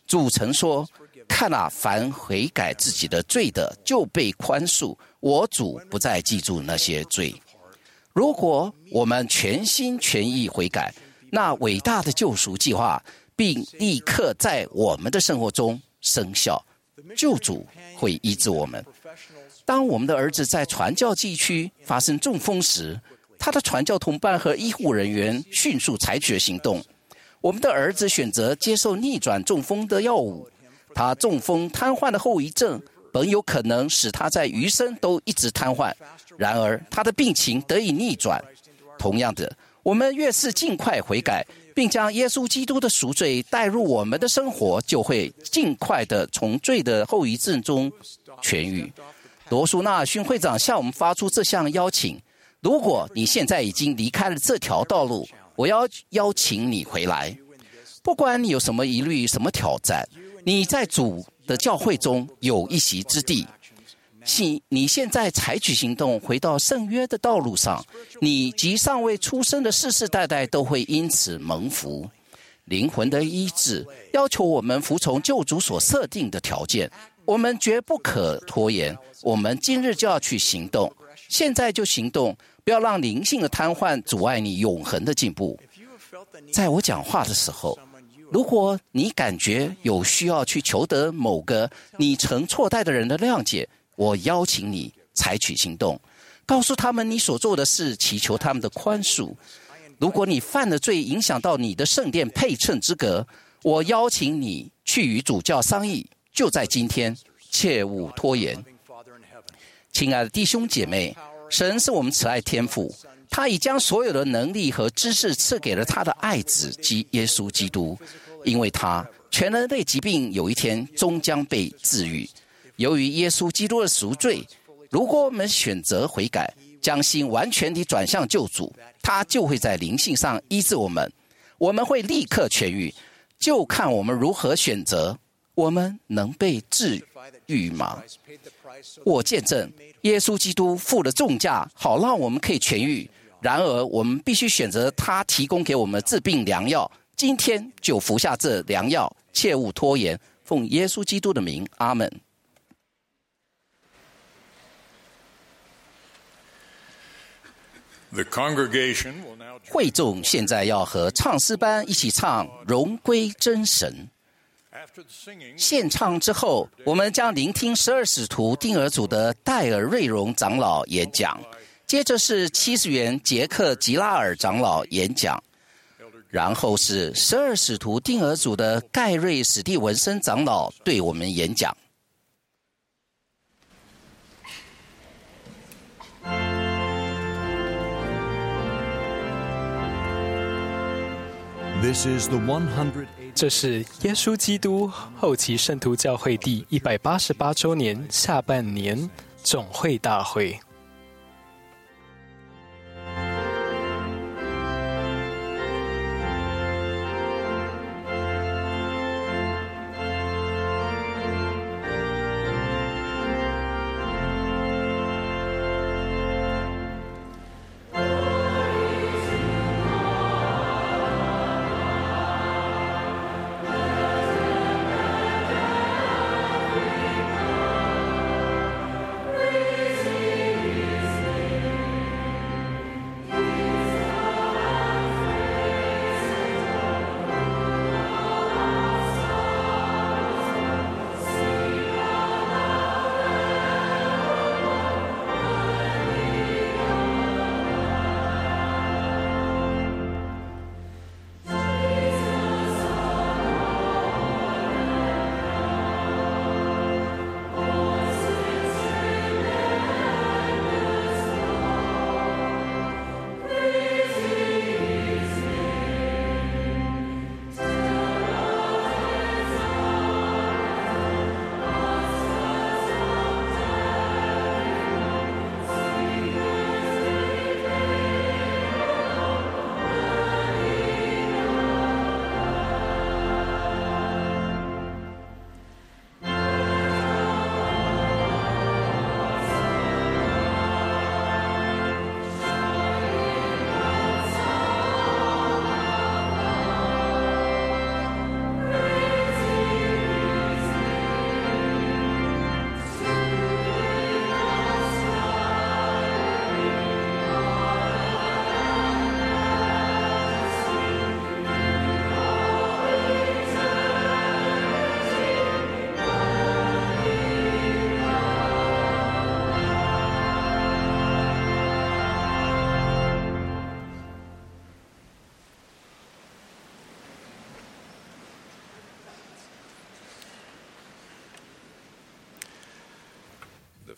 主曾说：“看啊，凡悔改自己的罪的，就被宽恕。我主不再记住那些罪。”如果我们全心全意悔改，那伟大的救赎计划并立刻在我们的生活中生效，救主会医治我们。当我们的儿子在传教地区发生中风时，他的传教同伴和医护人员迅速采取了行动。我们的儿子选择接受逆转中风的药物，他中风瘫痪的后遗症本有可能使他在余生都一直瘫痪，然而他的病情得以逆转。同样的，我们越是尽快悔改，并将耶稣基督的赎罪带入我们的生活，就会尽快的从罪的后遗症中痊愈。罗素纳逊会长向我们发出这项邀请：如果你现在已经离开了这条道路，我要邀请你回来。不管你有什么疑虑、什么挑战，你在主的教会中有一席之地。你现在采取行动，回到圣约的道路上，你及尚未出生的世世代代都会因此蒙福。灵魂的医治要求我们服从救主所设定的条件，我们绝不可拖延。我们今日就要去行动，现在就行动，不要让灵性的瘫痪阻碍你永恒的进步。在我讲话的时候，如果你感觉有需要去求得某个你曾错待的人的谅解，我邀请你采取行动，告诉他们你所做的事，祈求他们的宽恕。如果你犯了罪，影响到你的圣殿配称之格，我邀请你去与主教商议，就在今天，切勿拖延。亲爱的弟兄姐妹，神是我们慈爱天父，他已将所有的能力和知识赐给了他的爱子及耶稣基督，因为他全人类疾病有一天终将被治愈。由于耶稣基督的赎罪，如果我们选择悔改，将心完全地转向救主，他就会在灵性上医治我们，我们会立刻痊愈。就看我们如何选择。我们能被治愈吗？我见证耶稣基督付了重价，好让我们可以痊愈。然而我们必须选择他提供给我们治病良药，今天就服下这良药，切勿拖延。奉耶稣基督的名，阿们。会众现在要和唱诗班一起唱《荣归真神》。献唱之后，我们将聆听12使徒丁尔组的戴尔瑞荣长老演讲，接着是70元杰克吉拉尔长老演讲，然后是12使徒丁尔组的盖瑞史蒂文森长老对我们演讲。 这是耶稣基督后期圣徒教会第188周年下半年总会大会。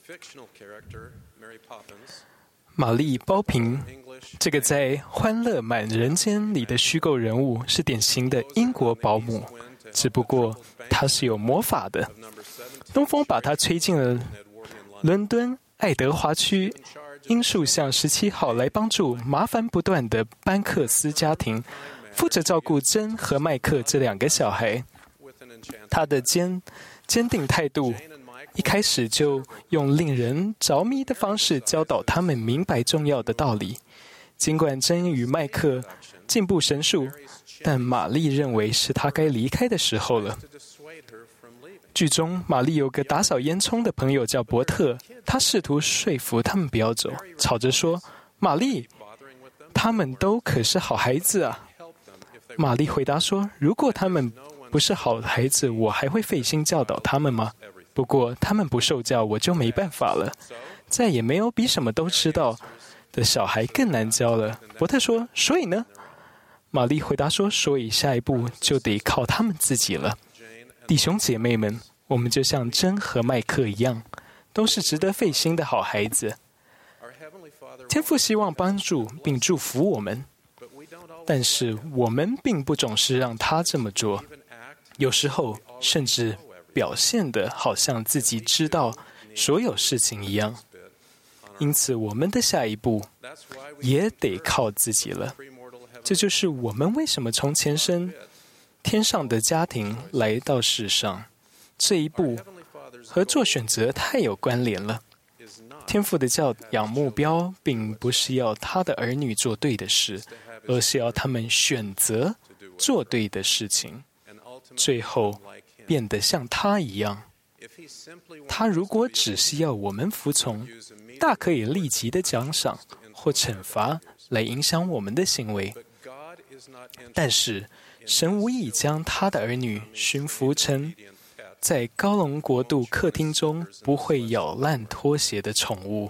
玛丽·包平这个在《欢乐满人间》里的虚构人物是典型的英国保姆，只不过她是有魔法的。东风把她吹进了伦敦爱德华区樱树巷17号，来帮助麻烦不断的班克斯家庭，负责照顾珍和麦克这2个小孩。他的坚定态度一开始就用令人着迷的方式教导他们明白重要的道理。尽管珍与麦克进步神速，但玛丽认为是他该离开的时候了。剧中，玛丽有个打扫烟囱的朋友叫伯特，他试图说服他们不要走，吵着说：“玛丽，他们都可是好孩子啊。”玛丽回答说：“如果他们不是好孩子，我还会费心教导他们吗？不过他们不受教，我就没办法了。再也没有比什么都知道的小孩更难教了。”伯特说：“所以呢？”玛丽回答说：“所以下一步就得靠他们自己了。”弟兄姐妹们，我们就像珍和麦克一样，都是值得费心的好孩子。天父希望帮助并祝福我们，但是我们并不总是让他这么做，有时候甚至表现得好像自己知道所有事情一样。因此，我们的下一步也得靠自己了。这就是我们为什么从前生天上的家庭来到世上。这一步和做选择太有关联了。天父的教养目标并不是要他的儿女做对的事，而是要他们选择做对的事情，最后变得像他一样。他如果只是要我们服从，大可以立即的奖赏或惩罚来影响我们的行为。但是神无意将他的儿女驯服成在高龙国度客厅中不会咬烂拖鞋的宠物。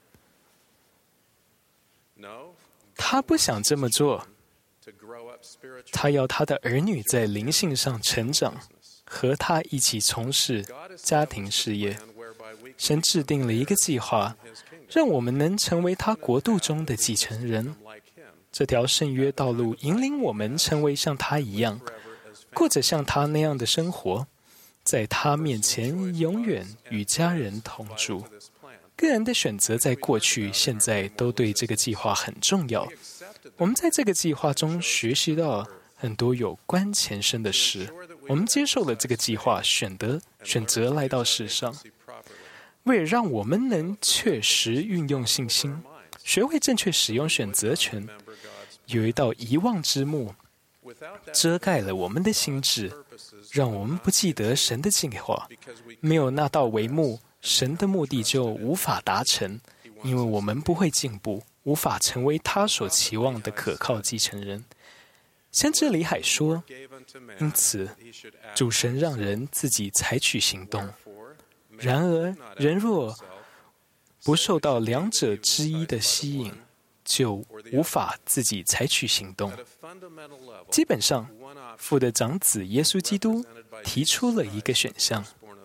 他不想这么做，他要他的儿女在灵性上成长，和他一起从事家庭事业。神制定了一个计划，让我们能成为他国度中的继承人。这条圣约道路引领我们成为像他一样，过着像他那样的生活，在他面前永远与家人同住。个人的选择在过去、现在都对这个计划很重要。我们在这个计划中学习到很多有关前生的事。我们接受了这个计划，选择来到世上。为了让我们能确实运用信心，学会正确使用选择权，有一道遗忘之幕遮盖了我们的心智，让我们不记得神的计划。没有那道帷幕，神的目的就无法达成，因为我们不会进步，无法成为他所期望的可靠继承人。先知李海说：“因此，主神让人自己采取行动。然而，人若不受到两者之一的吸引，就无法自己采取行动。”基本上，父的长子耶稣基督提出了一个选项，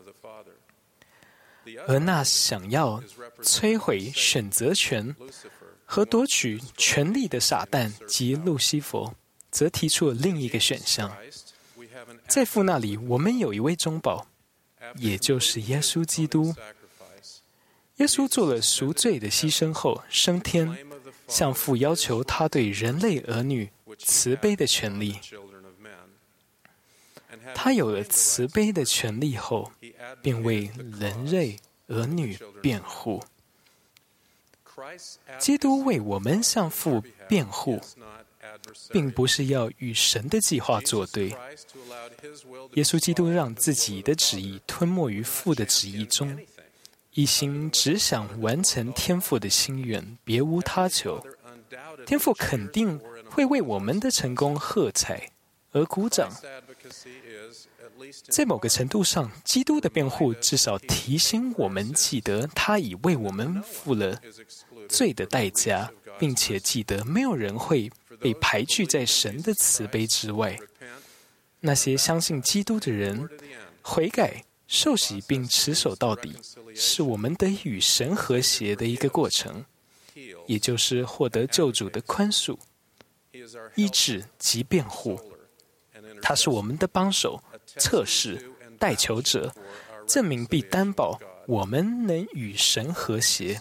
而那想要摧毁选择权和夺取权力的撒旦及路西弗，则提出了另一个选项。在父那里，我们有一位中保，也就是耶稣基督。耶稣做了赎罪的牺牲后升天，向父要求他对人类儿女慈悲的权利。他有了慈悲的权利后，便为人类儿女辩护。基督为我们向父辩护，并不是要与神的计划作对。耶稣基督让自己的旨意吞没于父的旨意中，一心只想完成天父的心愿，别无他求。天父肯定会为我们的成功喝彩而鼓掌。在某个程度上，基督的辩护至少提醒我们记得他已为我们付了罪的代价，并且记得没有人会被排拒在神的慈悲之外。那些相信基督的人悔改受洗并持守到底，是我们得与神和谐的一个过程，也就是获得救主的宽恕、医治及辩护。他是我们的帮手、测试、代求者，证明并担保我们能与神和谐。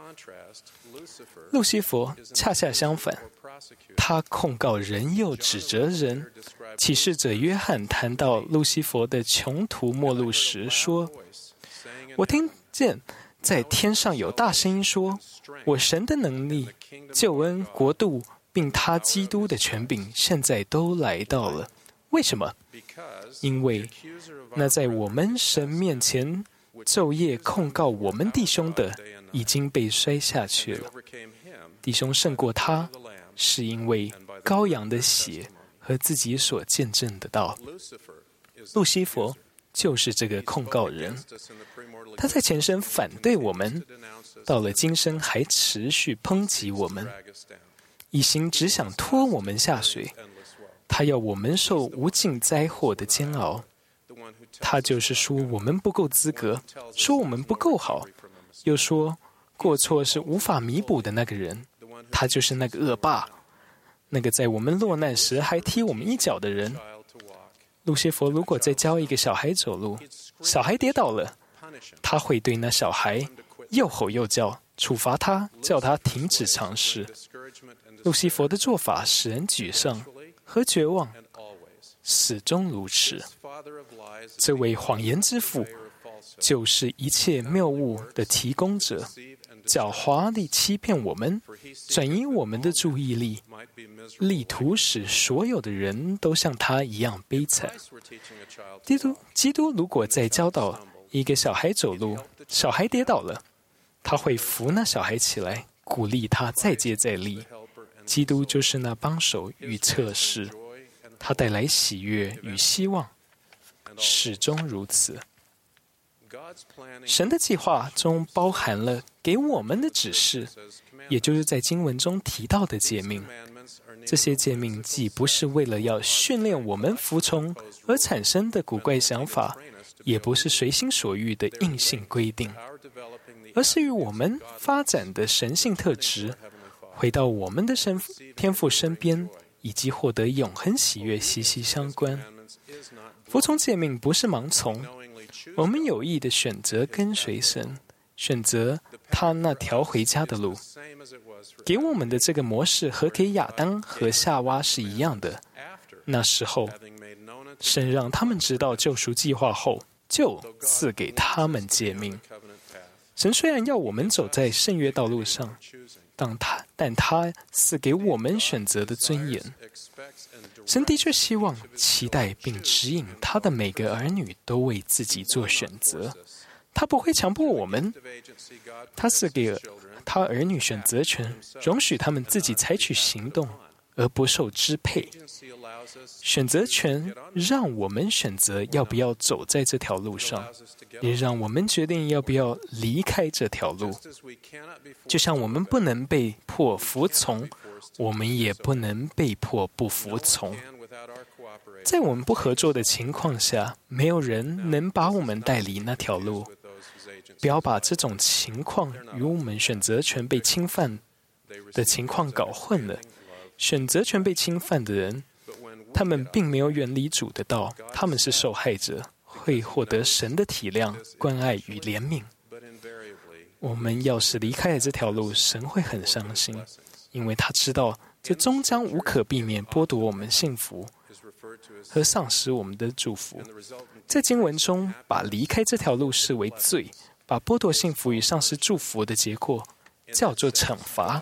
路西弗恰恰相反，他控告人又指责人。启示者约翰谈到路西弗的穷途末路时说：“我听见在天上有大声音说，我神的能力、救恩、国度，并他基督的权柄，现在都来到了。为什么？因为那在我们神面前昼夜控告我们弟兄的，已经被摔下去了。弟兄胜过他，是因为羔羊的血和自己所见证的道。路西弗就是这个控告人，他在前生反对我们，到了今生还持续抨击我们，一心只想拖我们下水。他要我们受无尽灾祸的煎熬。他就是说我们不够资格，说我们不够好，又说过错是无法弥补的那个人。他就是那个恶霸，那个在我们落难时还踢我们一脚的人。路西弗如果再教一个小孩走路，小孩跌倒了，他会对那小孩又吼又叫，处罚他，叫他停止尝试。路西弗的做法使人沮丧和绝望，始终如此。这位谎言之父就是一切谬误的提供者，狡猾地欺骗我们，转移我们的注意力，力图使所有的人都像他一样悲惨。基督如果在教导一个小孩走路，小孩跌倒了，他会扶那小孩起来，鼓励他再接再厉。基督就是那帮手与测试，他带来喜悦与希望，始终如此。神的计划中包含了给我们的指示，也就是在经文中提到的诫命。这些诫命既不是为了要训练我们服从而产生的古怪想法，也不是随心所欲的硬性规定，而是与我们发展的神性特质，回到我们的天父身边，以及获得永恒喜悦息息相关。服从诫命不是盲从，我们有意的选择跟随神，选择他那条回家的路。给我们的这个模式和给亚当和夏娃是一样的。那时候，神让他们知道救赎计划后，就赐给他们诫命。神虽然要我们走在圣约道路上，但他赐给我们选择的尊严。神的确希望、期待并指引他的每个儿女都为自己做选择。他不会强迫我们，他赐给他儿女选择权，容许他们自己采取行动，而不受支配。选择权让我们选择要不要走在这条路上，也让我们决定要不要离开这条路。就像我们不能被迫服从，我们也不能被迫不服从。在我们不合作的情况下，没有人能把我们带离那条路。不要把这种情况与我们选择权被侵犯的情况搞混了。选择权被侵犯的人，他们并没有远离主的道，他们是受害者，会获得神的体谅、关爱与怜悯。我们要是离开了这条路，神会很伤心，因为他知道这终将无可避免剥夺我们幸福和丧失我们的祝福。在经文中，把离开这条路视为罪，把剥夺幸福与丧失祝福的结果叫做惩罚。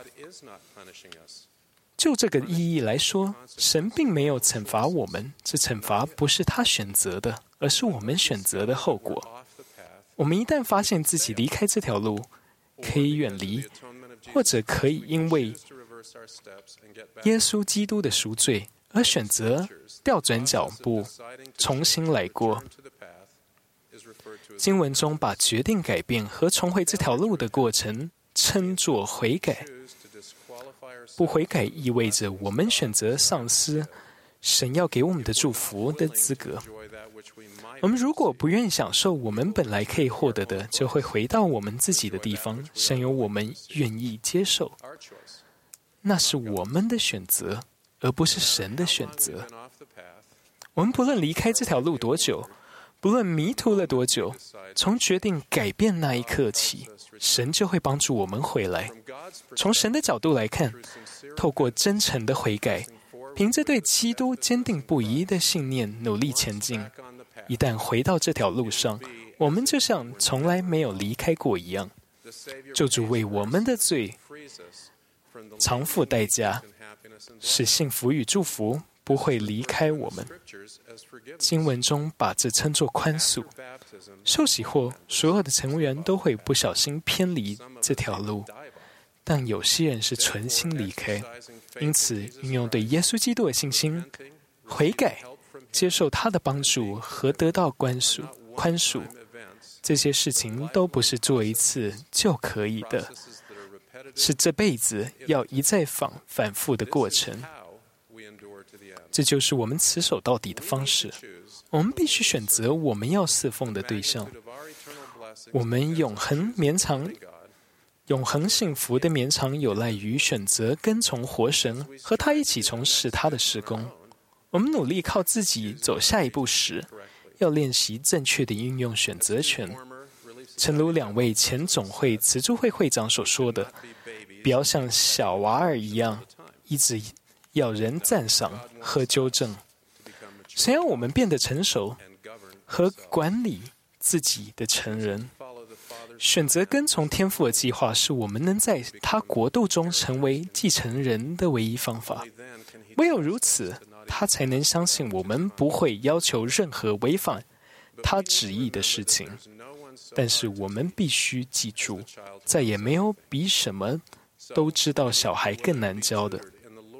就这个意义来说，神并没有惩罚我们，这惩罚不是他选择的，而是我们选择的后果。我们一旦发现自己离开这条路，可以远离，或者可以因为耶稣基督的赎罪而选择调转脚步，重新来过。经文中把决定改变和重回这条路的过程称作悔改。不悔改意味着我们选择丧失神要给我们的祝福的资格。 我们如果不愿意享受我们本来可以获得的，就会回到我们自己的地方，享有我们愿意接受。那是我们的选择，而不是神的选择。我们不论离开这条路多久，不论迷途了多久，从决定改变那一刻起，神就会帮助我们回来。从神的角度来看，透过真诚的悔改，凭着对基督坚定不移的信念努力前进，一旦回到这条路上，我们就像从来没有离开过一样。救主为我们的罪偿付代价，使幸福与祝福不会离开我们。经文中把这称作宽恕。受洗后，所有的成员都会不小心偏离这条路，但有些人是存心离开。因此，运用对耶稣基督的信心、悔改、接受他的帮助和得到宽恕，这些事情都不是做一次就可以的，是这辈子要一再反复的过程。这就是我们持守到底的方式。我们必须选择我们要侍奉的对象。我们永恒幸福的绵长有赖于选择跟从活神，和他一起从事他的事工。我们努力靠自己走下一步时，要练习正确的运用选择权。诚如2位前总会慈助会会长所说的，不要像小娃儿一样，一直要人赞赏和纠正。神要我们变得成熟和管理自己的成人。选择跟从天父的计划，是我们能在他国度中成为继承人的唯一方法。唯有如此，他才能相信我们不会要求任何违反他旨意的事情。但是我们必须记住，再也没有比什么都知道小孩更难教的。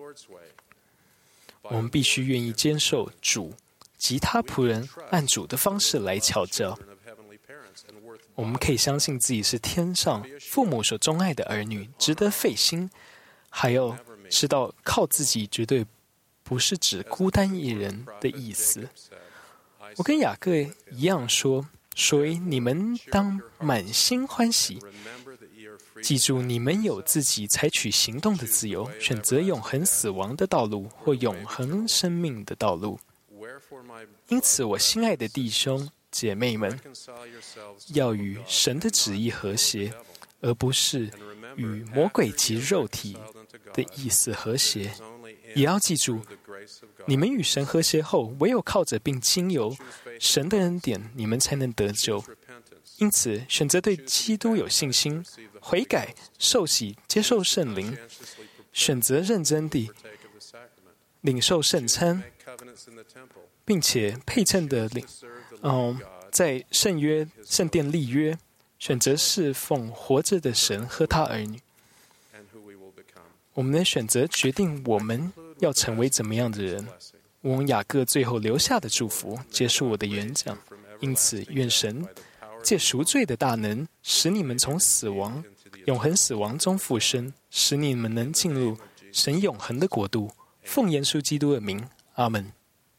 我们必须愿意接受主及他仆人按主的方式来调教。我们可以相信自己是天上父母所钟爱的儿女，值得费心，还要知道靠自己绝对不是指孤单一人的意思。我跟雅各一样说，所以你们当满心欢喜，记住你们有自己采取行动的自由，选择永恒死亡的道路或永恒生命的道路。因此，我心爱的弟兄姐妹们，要与神的旨意和谐，而不是与魔鬼及肉体的意思和谐。也要记住，你们与神和谐后，唯有靠着并经由神的恩典，你们才能得救。因此，选择对基督有信心，悔改、受洗、接受圣灵，选择认真地领受圣餐，并且配称的在圣殿立约，选择侍奉活着的神和他儿女。我们的选择决定我们要成为怎么样的人。我用雅各最后留下的祝福结束我的演讲。因此，愿神借赎罪的大能，使你们从永恒死亡中复生，使你们能进入神永恒的国度。奉耶稣基督的名，阿们。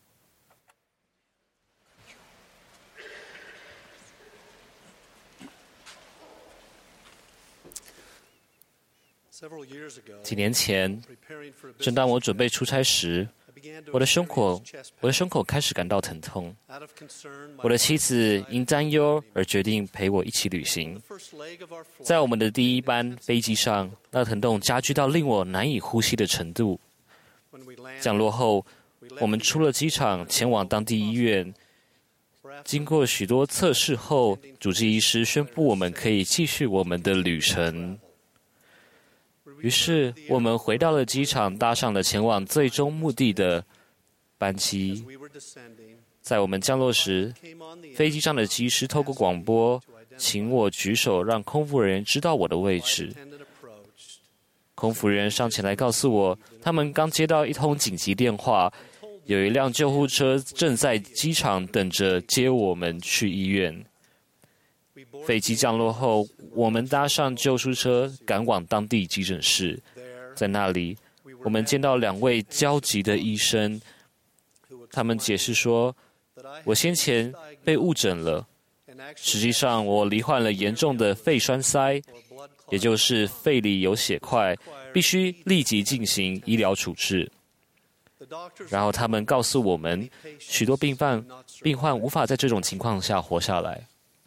几年前，正当我准备出差时，我的胸口开始感到疼痛。我的妻子因担忧而决定陪我一起旅行。在我们的第一班飞机上，那疼痛加剧到令我难以呼吸的程度。降落后，我们出了机场，前往当地医院。经过许多测试后，主治医师宣布我们可以继续我们的旅程。于是，我们回到了机场，搭上了前往最终目的的班机。在我们降落时，飞机上的机师透过广播请我举手，让空服人员知道我的位置。空服人员上前来告诉我，他们刚接到一通紧急电话，有一辆救护车正在机场等着接我们去医院。飞机降落后，我们搭上救护车赶往当地急诊室。在那里，我们见到2位焦急的医生，他们解释说， 我先前被误诊了，实际上我罹患了严重的肺栓塞，也就是肺里有血块，必须立即进行医疗处置。然后他们告诉我们，许多病患无法在这种情况下活下来。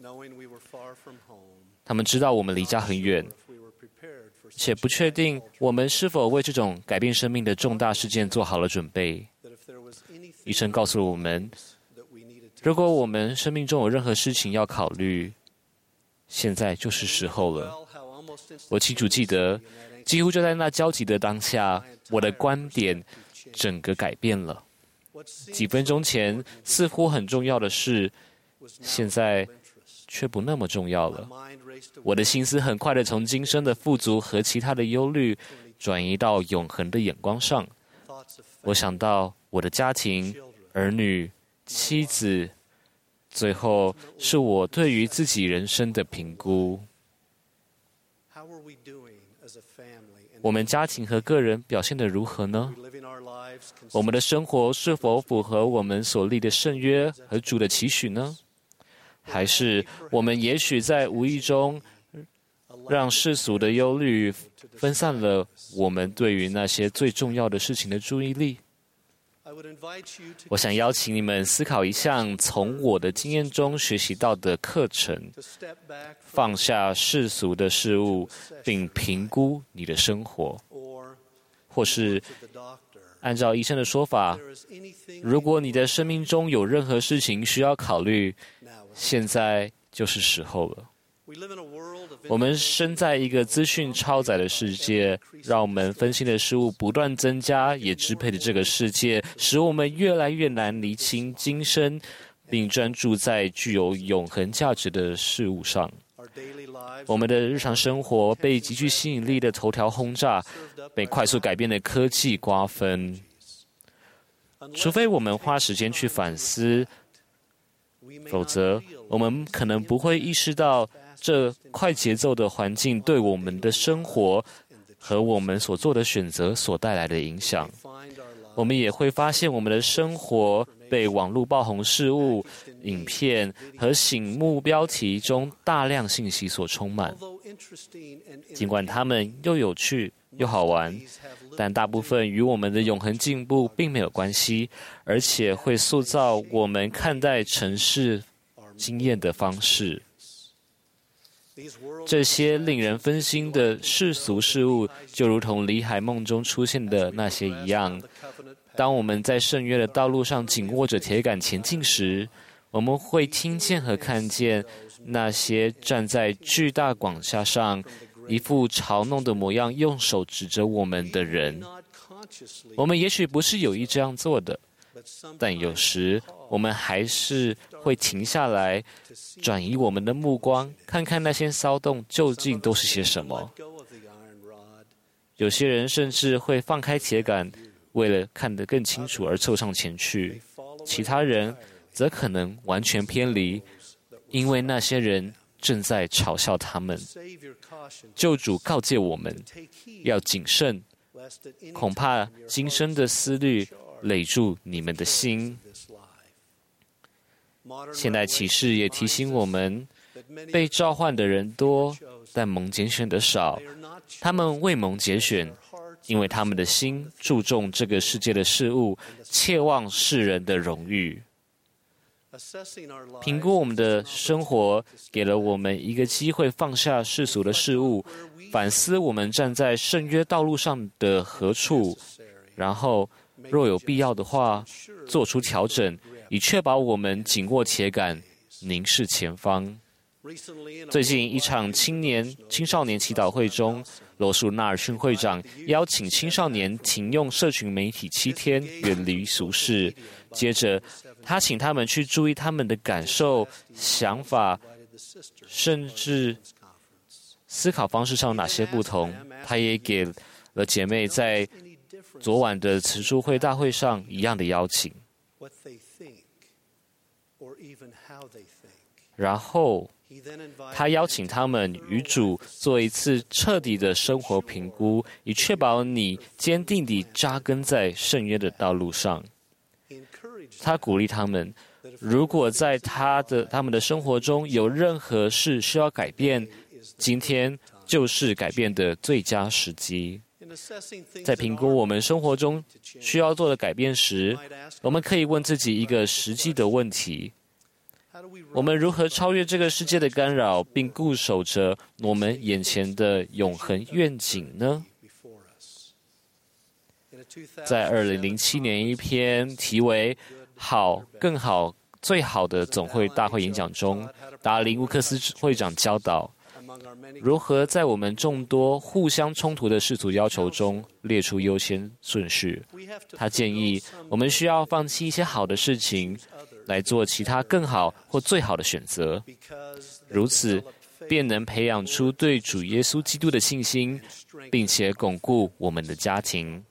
他们知道我们离家很远，且不确定我们是否为这种改变生命的重大事件做好了准备。医生告诉了我们，如果我们生命中有任何事情要考虑，现在就是时候了。我清楚记得，几乎就在那焦急的当下，我的观点整个改变了。几分钟前似乎很重要的事，现在却不那么重要了。我的心思很快地从今生的富足和其他的忧虑，转移到永恒的眼光上。我想到我的家庭、儿女、妻子，最后是我对于自己人生的评估。我们家庭和个人表现得如何呢？我们的生活是否符合我们所立的圣约和主的期许呢？还是我们也许在无意中让世俗的忧虑分散了我们对于那些最重要的事情的注意力？我想邀请你们思考一项从我的经验中学习到的课程，放下世俗的事物，并评估你的生活。或是按照医生的说法，如果你的生命中有任何事情需要考虑，现在就是时候了。我们身在一个资讯超载的世界，让我们分心的事物不断增加，也支配着这个世界，使我们越来越难厘清今生，并专注在具有永恒价值的事物上。我们的日常生活被极具吸引力的头条轰炸，被快速改变的科技瓜分。除非我们花时间去反思，否则我们可能不会意识到这快节奏的环境对我们的生活和我们所做的选择所带来的影响。我们也会发现我们的生活被网络爆红事物、影片和醒目标题中大量信息所充满。尽管它们又有趣又好玩，但大部分与我们的永恒进步并没有关系，而且会塑造我们看待尘世经验的方式。这些令人分心的世俗事物，就如同李海梦中出现的那些一样。当我们在圣约的道路上紧握着铁杆前进时，我们会听见和看见那些站在巨大广厦上，一副嘲弄的模样，用手指着我们的人。我们也许不是有意这样做的，但有时我们还是会停下来，转移我们的目光，看看那些骚动究竟都是些什么。有些人甚至会放开铁杆，为了看得更清楚而凑上前去，其他人则可能完全偏离，因为那些人正在嘲笑他们。救主告诫我们要谨慎，恐怕今生的思虑累住你们的心。现代启示也提醒我们，被召唤的人多，但蒙拣选的少。他们未蒙拣选，因为他们的心注重这个世界的事物，切望世人的荣誉。评估我们的生活，给了我们一个机会放下世俗的事物，反思我们站在圣约道路上的何处，然后若有必要的话，做出调整，以确保我们紧握铁杆，凝视前方。最近一场青少年祈祷会中，罗素·纳尔逊会长邀请青少年停用社群媒体7天，远离俗世。接着，他请他们去注意他们的感受、想法，甚至思考方式上有哪些不同。他也给了姐妹在昨晚的慈书会大会上一样的邀请。然后他邀请他们与主做一次彻底的生活评估，以确保你坚定地扎根在圣约的道路上。他鼓励他们， 如果在他们的生活中有任何事需要改变，今天就是改变的最佳时机。在评估我们生活中需要做的改变时，我们可以问自己一个实际的问题：我们如何超越这个世界的干扰，并固守着我们眼前的永恒愿景呢？在2007年一篇题为“好、更好、最好的总会大会”演讲中，达林·乌克斯会长教导如何在我们众多互相冲突的世俗要求中列出优先顺序。他建议我们需要放弃一些好的事情，来做其他更好或最好的选择，如此便能培养出对主耶稣基督的信心，并且巩固我们的家庭。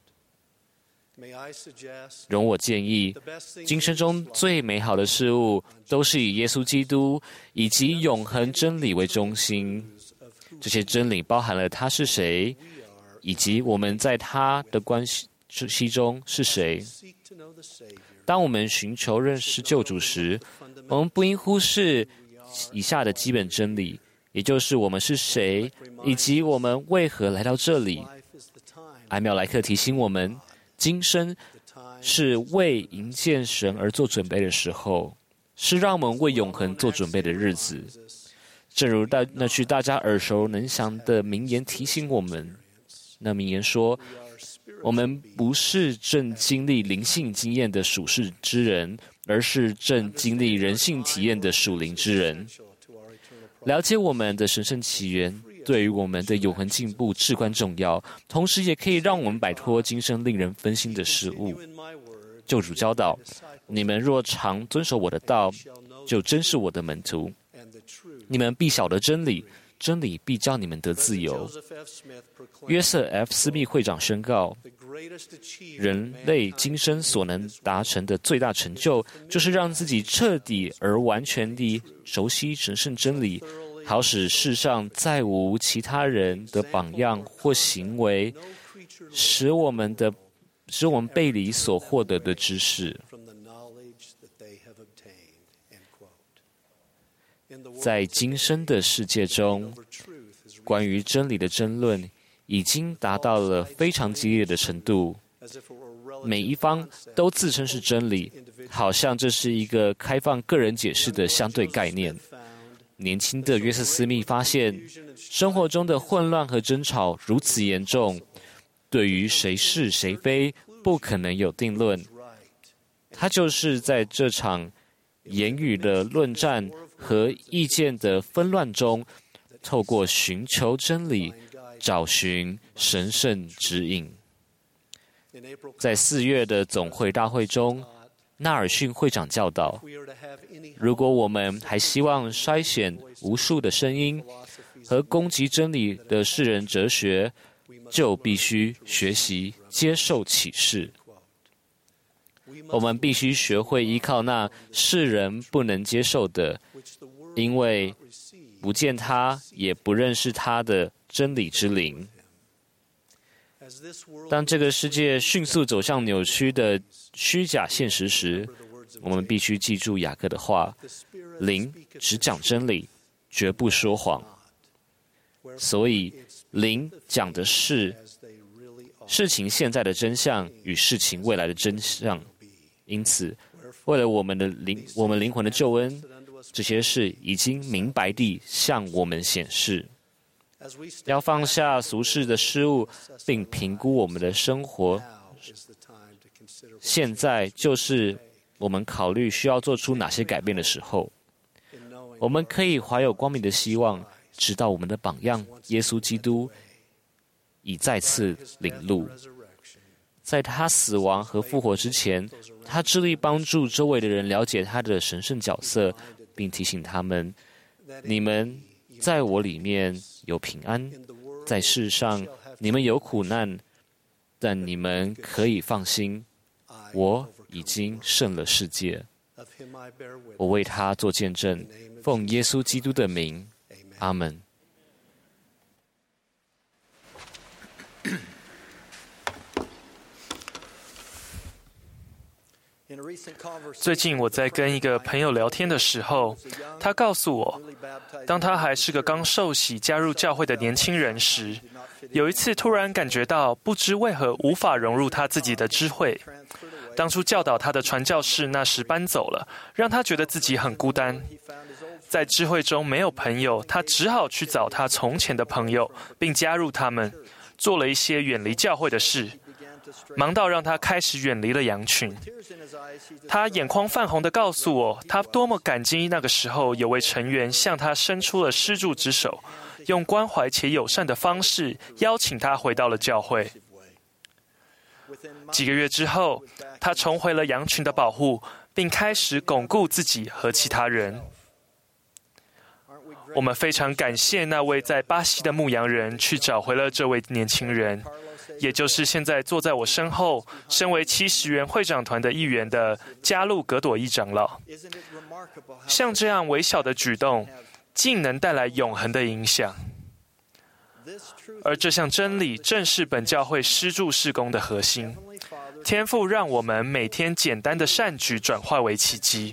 容我建议，今生中最美好的事物都是以耶稣基督以及永恒真理为中心。这些真理包含了他是谁，以及我们在他的关系中是谁。当我们寻求认识救主时，我们不应忽视以下的基本真理，也就是我们是谁，以及我们为何来到这里。艾缪莱克提醒我们，今生是为迎见神而做准备的时候，是让我们为永恒做准备的日子。正如那句大家耳熟能详的名言提醒我们，那名言说，我们不是正经历灵性经验的属世之人，而是正经历人性体验的属灵之人。了解我们的神圣起源，对于我们的永恒进步至关重要，同时也可以让我们摆脱今生令人分心的事物。救主教导，你们若常遵守我的道，就真是我的门徒。你们必晓得真理，真理必叫你们得自由。约瑟 F. 斯密会长宣告，人类今生所能达成的最大成就，就是让自己彻底而完全地熟悉神圣真理，好使世上再无其他人的榜样或行为，使我们背离所获得的知识。在今生的世界中，关于真理的争论已经达到了非常激烈的程度，每一方都自称是真理，好像这是一个开放个人解释的相对概念。年轻的约瑟斯密发现，生活中的混乱和争吵如此严重，对于谁是谁非不可能有定论。他就是在这场言语的论战和意见的纷乱中，透过寻求真理，找寻神圣指引。在4月的总会大会中，纳尔逊会长教导，如果我们还希望筛选无数的声音和攻击真理的世人哲学，就必须学习接受启示。我们必须学会依靠那世人不能接受的，因为不见他也不认识他的真理之灵。当这个世界迅速走向扭曲的虚假现实时，我们必须记住雅各的话：灵只讲真理，绝不说谎。所以，灵讲的是事情现在的真相与事情未来的真相。因此，为了我们灵魂的救恩，这些事已经明白地向我们显示。要放下俗世的事物，并评估我们的生活。现在就是我们考虑需要做出哪些改变的时候。我们可以怀有光明的希望，直到我们的榜样耶稣基督已再次领路。在他死亡和复活之前，他致力帮助周围的人了解他的神圣角色，并提醒他们：你们在我里面有平安，在世上你们有苦难，但你们可以放心，我已经胜了世界。我为他做见证，奉耶稣基督的名，阿们。 最近我在跟一个朋友聊天的时候，他告诉我，当他还是个刚受洗加入教会的年轻人时，有一次突然感觉到不知为何无法融入他自己的支会。当初教导他的传教士那时搬走了，让他觉得自己很孤单。在支会中没有朋友，他只好去找他从前的朋友，并加入他们，做了一些远离教会的事，忙到让他开始远离了羊群。他眼眶泛红地告诉我，他多么感激那个时候有位成员向他伸出了施助之手，用关怀且友善的方式邀请他回到了教会。几个月之后，他重回了羊群的保护，并开始巩固自己和其他人。我们非常感谢那位在巴西的牧羊人去找回了这位年轻人，也就是现在坐在我身后，身为70元会长团的一员的加路格朵伊长老。像这样微小的举动，竟能带来永恒的影响。而这项真理正是本教会施助事工的核心。天父让我们每天简单的善举转化为奇迹。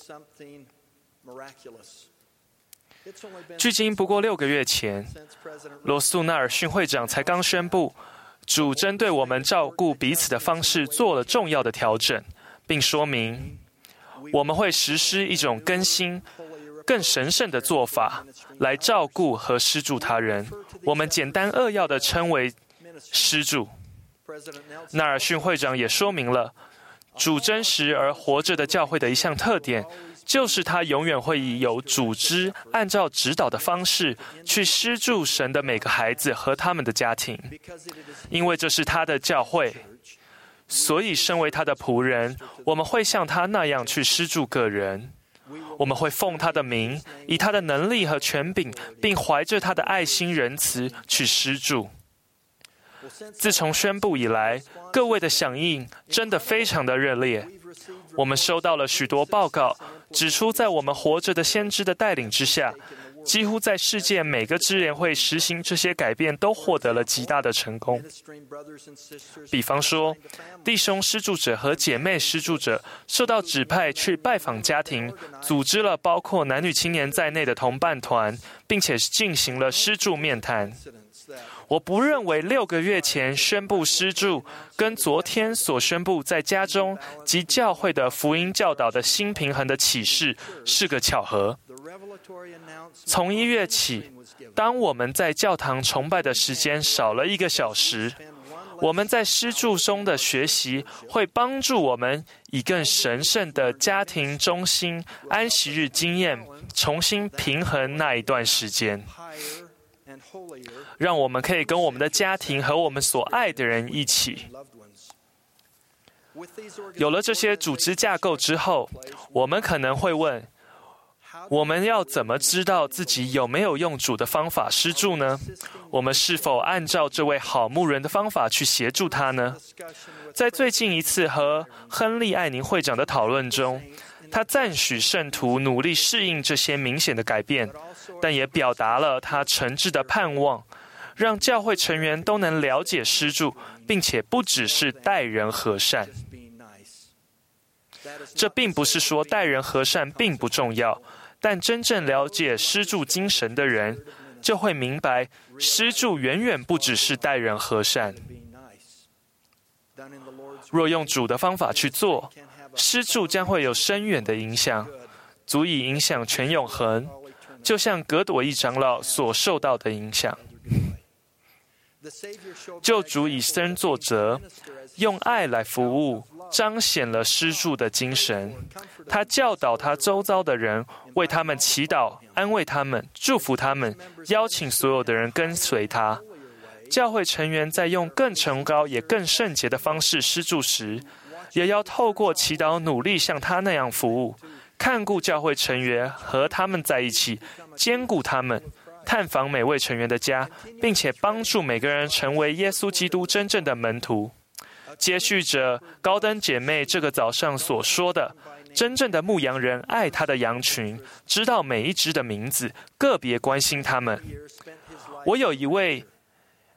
距今不过6个月前，罗素纳尔逊会长才刚宣布，主针对我们照顾彼此的方式做了重要的调整，并说明我们会实施一种更新、更神圣的做法来照顾和施助他人。我们简单扼要地称为施助。纳尔逊会长也说明了，主真实而活着的教会的一项特点，就是他永远会以有组织、按照指导的方式去施助神的每个孩子和他们的家庭。因为这是他的教会，所以身为他的仆人，我们会像他那样去施助个人。我们会奉他的名，以他的能力和权柄，并怀着他的爱心仁慈去施助。自从宣布以来，各位的响应真的非常的热烈。我们收到了许多报告，指出在我们活着的先知的带领之下，几乎在世界每个支联会实行这些改变都获得了极大的成功。比方说，弟兄施助者和姐妹施助者受到指派去拜访家庭，组织了包括男女青年在内的同伴团，并且进行了施助面谈。我不认为6个月前宣布施助，跟昨天所宣布在家中及教会的福音教导的新平衡的启示是个巧合。从1月起，当我们在教堂崇拜的时间少了1个小时，我们在施助中的学习会帮助我们以更神圣的家庭中心安息日经验重新平衡那一段时间，让我们可以跟我们的家庭和我们所爱的人一起。有了这些组织架构之后，我们可能会问，我们要怎么知道自己有没有用主的方法施助呢？我们是否按照这位好牧人的方法去协助他呢？在最近一次和亨利·艾宁会长的讨论中，他赞许圣徒努力适应这些明显的改变，但也表达了他诚挚的盼望，让教会成员都能了解施助，并且不只是待人和善。这并不是说待人和善并不重要，但真正了解施助精神的人，就会明白施助远远不只是待人和善。若用主的方法去做，施助将会有深远的影响，足以影响全永恒，就像格朵伊长老所受到的影响。救主以身作则，用爱来服务，彰显了施助的精神。他教导他周遭的人，为他们祈祷，安慰他们，祝福他们，邀请所有的人跟随他。教会成员在用更崇高也更圣洁的方式施助时，也要透过祈祷努力像他那样服务，看顾教会成员和他们在一起，兼顾他们，探访每位成员的家，并且帮助每个人成为耶稣基督真正的门徒。接续着高登姐妹这个早上所说的，真正的牧羊人爱他的羊群，知道每一只的名字，个别关心他们。我有一位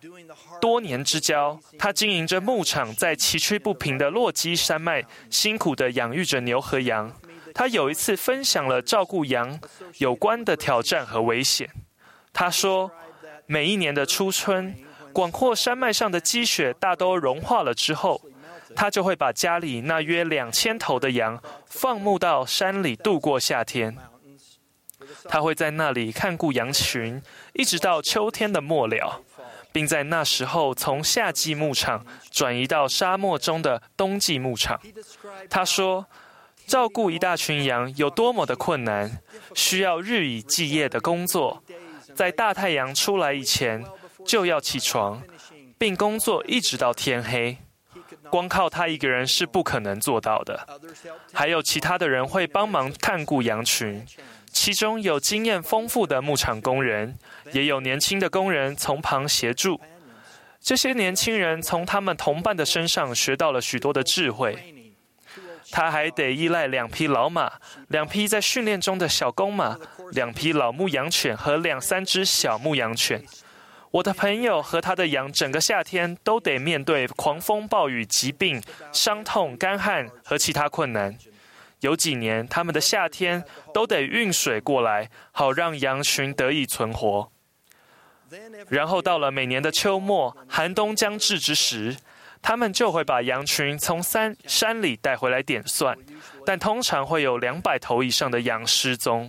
多年之交，他经营着牧场，在崎岖不平的落基山脉辛苦地养育着牛和羊。他有一次分享了照顾羊有关的挑战和危险。他说，每一年的初春，广阔山脉上的积雪大都融化了之后，他就会把家里那约2000头的羊放牧到山里度过夏天。他会在那里看顾羊群，一直到秋天的末了，并在那时候从夏季牧场转移到沙漠中的冬季牧场。他说，照顾一大群羊有多么的困难，需要日以继夜的工作，在大太阳出来以前就要起床，并工作一直到天黑。光靠他一个人是不可能做到的。还有其他的人会帮忙看顾羊群，其中有经验丰富的牧场工人，也有年轻的工人从旁协助。这些年轻人从他们同伴的身上学到了许多的智慧。他还得依赖2匹老马、2匹在训练中的小公马、2匹老牧羊犬和2-3只小牧羊犬。我的朋友和他的羊整个夏天都得面对狂风暴雨、疾病、伤痛、干旱和其他困难。有几年，他们的夏天都得运水过来，好让羊群得以存活。然后到了每年的秋末，寒冬将至之时，他们就会把羊群从山里带回来点算，但通常会有200头以上的羊失踪。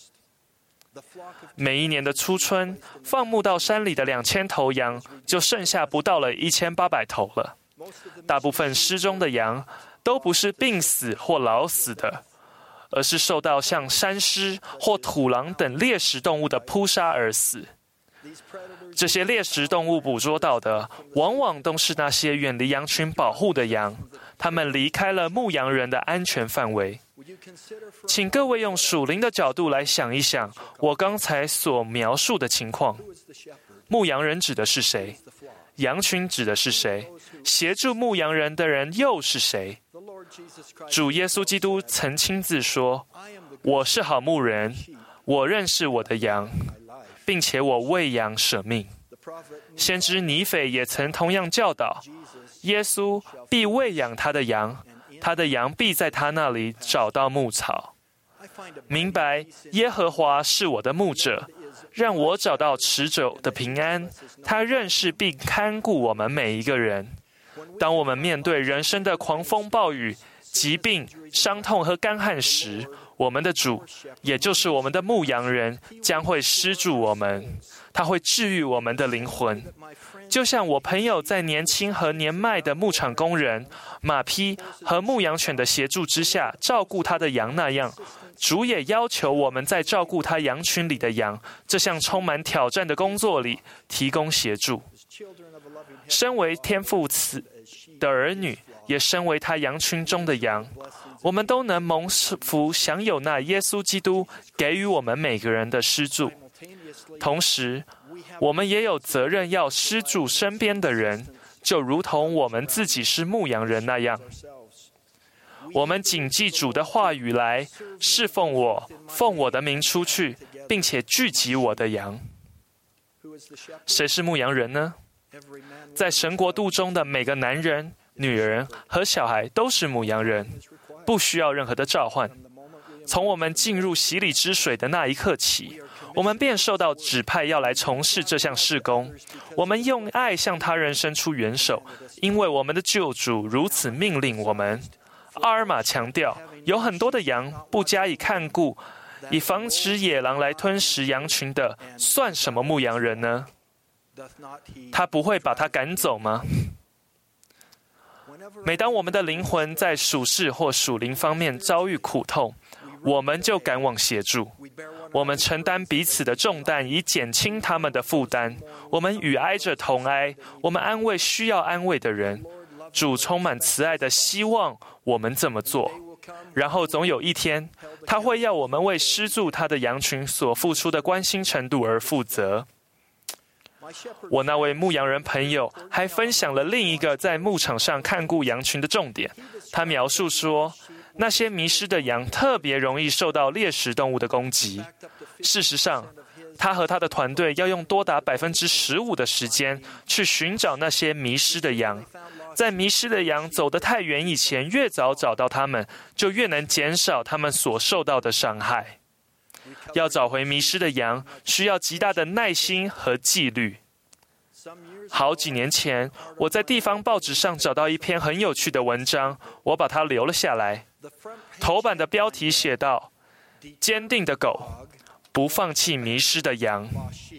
每一年的初春，放牧到山里的2000头羊就剩下不到了1800头了。大部分失踪的羊都不是病死或老死的，而是受到像山狮或土狼等猎食动物的扑杀而死。这些猎食动物捕捉到的，往往都是那些远离羊群保护的羊，它们离开了牧羊人的安全范围。请各位用属灵的角度来想一想，我刚才所描述的情况。牧羊人指的是谁？羊群指的是谁？协助牧羊人的人又是谁？主耶稣基督曾亲自说：“我是好牧人，我认识我的羊，并且我为羊舍命。”先知尼斐也曾同样教导：耶稣必喂养他的羊，他的羊必在他那里找到牧草。明白耶和华是我的牧者，让我找到持久的平安。他认识并看顾我们每一个人。当我们面对人生的狂风暴雨、疾病、伤痛和干旱时，我们的主，也就是我们的牧羊人，将会施助我们。他会治愈我们的灵魂，就像我朋友在年轻和年迈的牧场工人、马匹和牧羊犬的协助之下照顾他的羊那样，主也要求我们在照顾他羊群里的羊这项充满挑战的工作里提供协助。身为天父的儿女，也身为他羊群中的羊，我们都能蒙福享有那耶稣基督给予我们每个人的施助。同时，我们也有责任要施助身边的人，就如同我们自己是牧羊人那样。我们谨记主的话语来侍奉我，奉我的名出去，并且聚集我的羊。谁是牧羊人呢？在神国度中的每个男人、女人和小孩都是牧羊人，不需要任何的召唤。从我们进入洗礼之水的那一刻起，我们便受到指派要来从事这项事工。我们用爱向他人伸出援手，因为我们的救主如此命令我们。阿尔玛强调，有很多的羊不加以看顾，以防止野狼来吞食羊群的，算什么牧羊人呢？他不会把他赶走吗？每当我们的灵魂在属世或属灵方面遭遇苦痛，我们就赶往协助。我们承担彼此的重担，以减轻他们的负担。我们与哀者同哀，我们安慰需要安慰的人。主充满慈爱的希望我们这么做。然后总有一天，他会要我们为施助他的羊群所付出的关心程度而负责。我那位牧羊人朋友还分享了另一个在牧场上看顾羊群的重点。他描述说，那些迷失的羊特别容易受到猎食动物的攻击。事实上， 他和他的团队要用多达15%的时间去寻找那些迷失的羊。在迷失的羊走得太远以前，越早找到他们，就越能减少他们所受到的伤害。要找回迷失的羊，需要极大的耐心和纪律。好几年前，我在地方报纸上找到一篇很有趣的文章，我把它留了下来。头版的标题写道：坚定的狗，不放弃迷失的羊。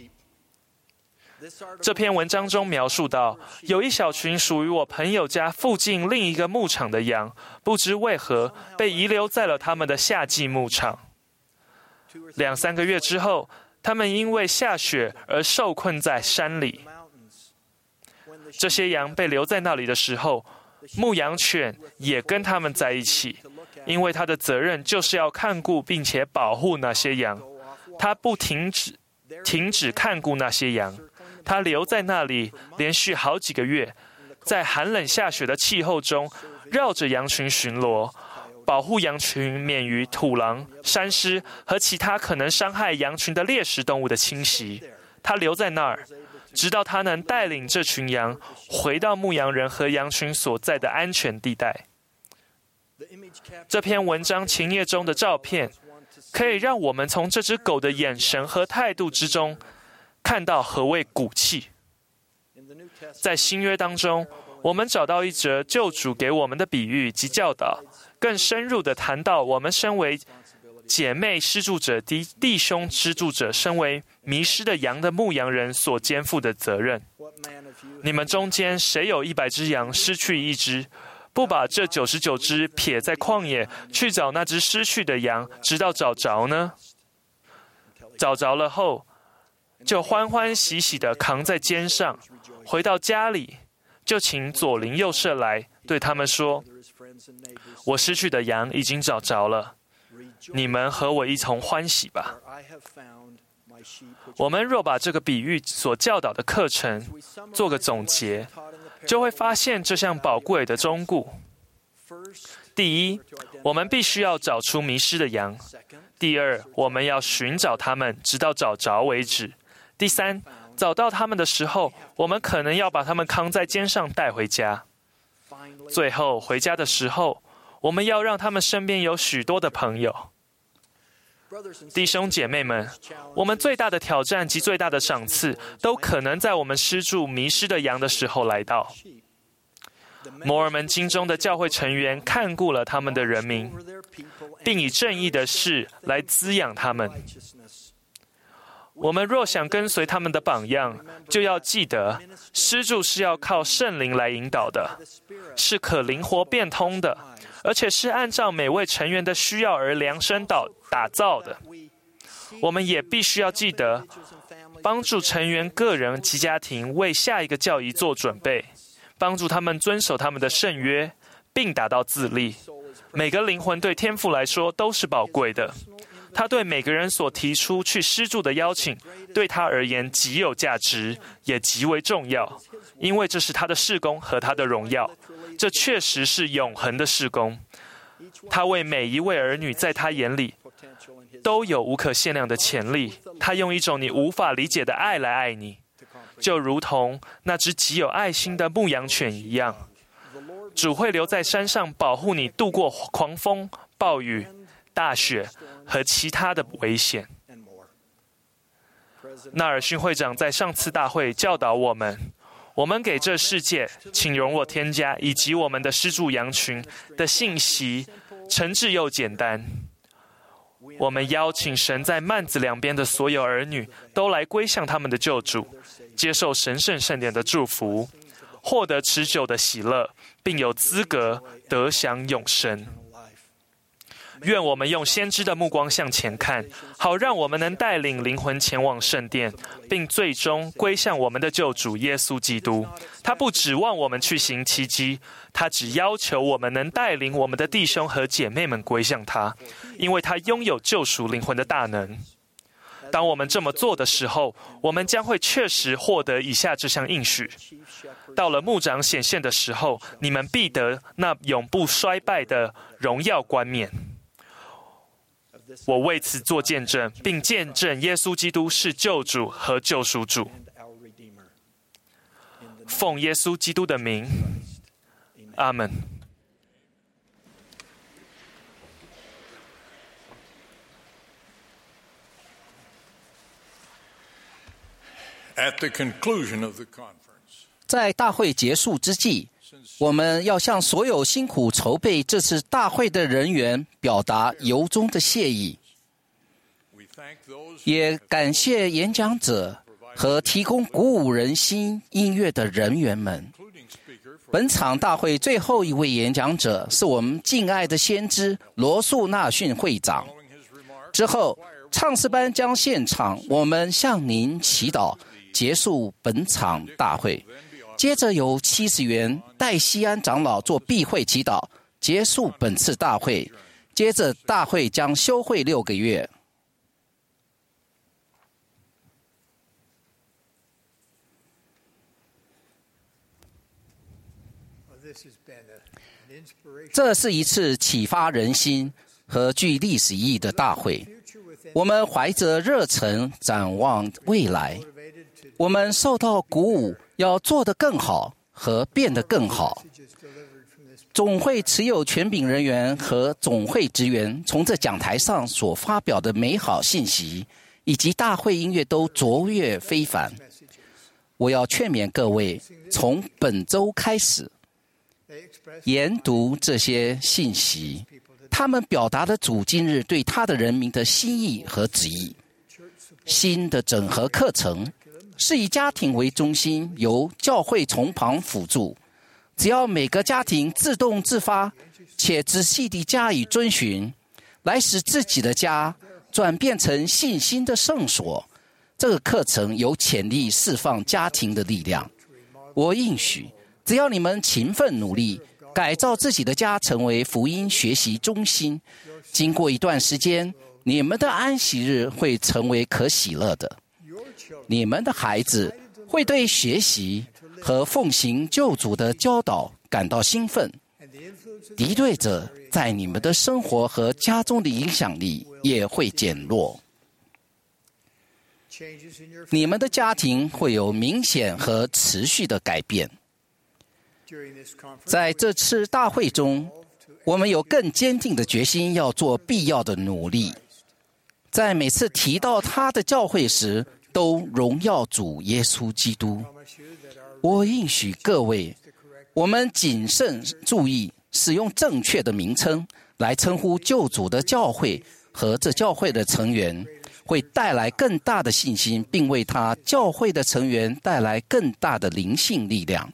这篇文章中描述到，有一小群属于我朋友家附近另一个牧场的羊，不知为何被遗留在了他们的夏季牧场。2-3个月之后，他们因为下雪而受困在山里。这些羊被留在那里的时候，牧羊犬也跟他们在一起，因为他的责任就是要看顾并且保护那些羊。他不停止看顾那些羊，他留在那里连续好几个月，在寒冷下雪的气候中绕着羊群巡逻，保护羊群免于土狼、山狮和其他可能伤害羊群的猎食动物的侵袭。他留在那儿，直到他能带领这群羊回到牧羊人和羊群所在的安全地带。这篇文章前页中的照片，可以让我们从这只狗的眼神和态度之中，看到何谓骨气。在新约当中，我们找到一则救主给我们的比喻及教导，更深入地谈到我们身为姐妹施助者、弟兄施助者，身为迷失的羊的牧羊人所肩负的责任。你们中间谁有100只羊，失去1只，不把这99只撇在旷野，去找那只失去的羊，直到找着呢？找着了后，就欢欢喜喜地扛在肩上，回到家里，就请左邻右舍来，对他们说：我失去的羊已经找着了，你们和我一同欢喜吧。我们若把这个比喻所教导的课程做个总结，就会发现这项宝贵的忠告。第一，我们必须要找出迷失的羊；第二，我们要寻找他们，直到找着为止；第三，找到他们的时候，我们可能要把他们扛在肩上带回家；最后，回家的时候，我们要让他们身边有许多的朋友。弟兄姐妹们，我们最大的挑战及最大的赏赐，都可能在我们施助迷失的羊的时候来到。摩尔门经中的教会成员看顾了他们的人民，并以正义的事来滋养他们。我们若想跟随他们的榜样，就要记得，施助是要靠圣灵来引导的，是可灵活变通的，而且是按照每位成员的需要而量身打造的。我们也必须要记得，帮助成员个人及家庭为下一个教义做准备，帮助他们遵守他们的圣约，并达到自立。每个灵魂对天父来说都是宝贵的，他对每个人所提出去施助的邀请，对他而言极有价值，也极为重要，因为这是他的事工和他的荣耀。这确实是永恒的事工。他为每一位儿女在他眼里都有无可限量的潜力，他用一种你无法理解的爱来爱你，就如同那只极有爱心的牧羊犬一样。主会留在山上保护你度过狂风、暴雨、大雪和其他的危险。纳尔逊会长在上次大会教导我们给这世界，请容我添加，以及我们的施助羊群的信息，诚挚又简单。我们邀请神在幔子两边的所有儿女都来归向他们的救主，接受神圣圣典的祝福，获得持久的喜乐，并有资格得享永生。愿我们用先知的目光向前看，好让我们能带领灵魂前往圣殿，并最终归向我们的救主耶稣基督。他不指望我们去行奇迹，他只要求我们能带领我们的弟兄和姐妹们归向他，因为他拥有救赎灵魂的大能。当我们这么做的时候，我们将会确实获得以下这项应许：到了牧长显现的时候，你们必得那永不衰败的荣耀冠冕。 我为此做见证，并见证耶稣基督是救主和救赎主。奉耶稣基督的名，阿们。 At the conclusion of the conference, 在大会结束之际，我们要向所有辛苦筹备这次大会的人员表达由衷的谢意， we thank those 也感谢演讲者和提供鼓舞人心音乐的人员们。 including speaker for 本场大会最后一位演讲者是我们敬爱的先知罗素纳逊会长。 following his remarks. 之后，唱诗班将现场我们向您祈祷，结束本场大会。接着由70元戴西安长老做闭会祈祷，结束本次大会。接着大会将休会6个月。这是一次启发人心和具历史意义的大会。我们怀着热忱展望未来，我们受到鼓舞，要做得更好和变得更好。总会持有权柄人员和总会职员从这讲台上所发表的美好信息，以及大会音乐都卓越非凡。我要劝勉各位，从本周开始研读这些信息，他们表达了主今日对他的人民的心意和旨意。新的整合课程是以家庭为中心，由教会从旁辅助。只要每个家庭自动自发且仔细地加以遵循，来使自己的家转变成信心的圣所，这个课程有潜力释放家庭的力量。我应许，只要你们勤奋努力，改造自己的家成为福音学习中心，经过一段时间，你们的安息日会成为可喜乐的。你们的孩子会对学习和奉行救主的教导感到兴奋，敌对者在你们的生活和家中的影响力也会减弱。你们的家庭会有明显和持续的改变。在这次大会中，我们有更坚定的决心要做必要的努力，在每次提到他的教会时，都荣耀主耶稣基督。我应许各位，我们谨慎注意使用正确的名称来称呼救主的教会和这教会的成员，会带来更大的信心，并为他教会的成员带来更大的灵性力量。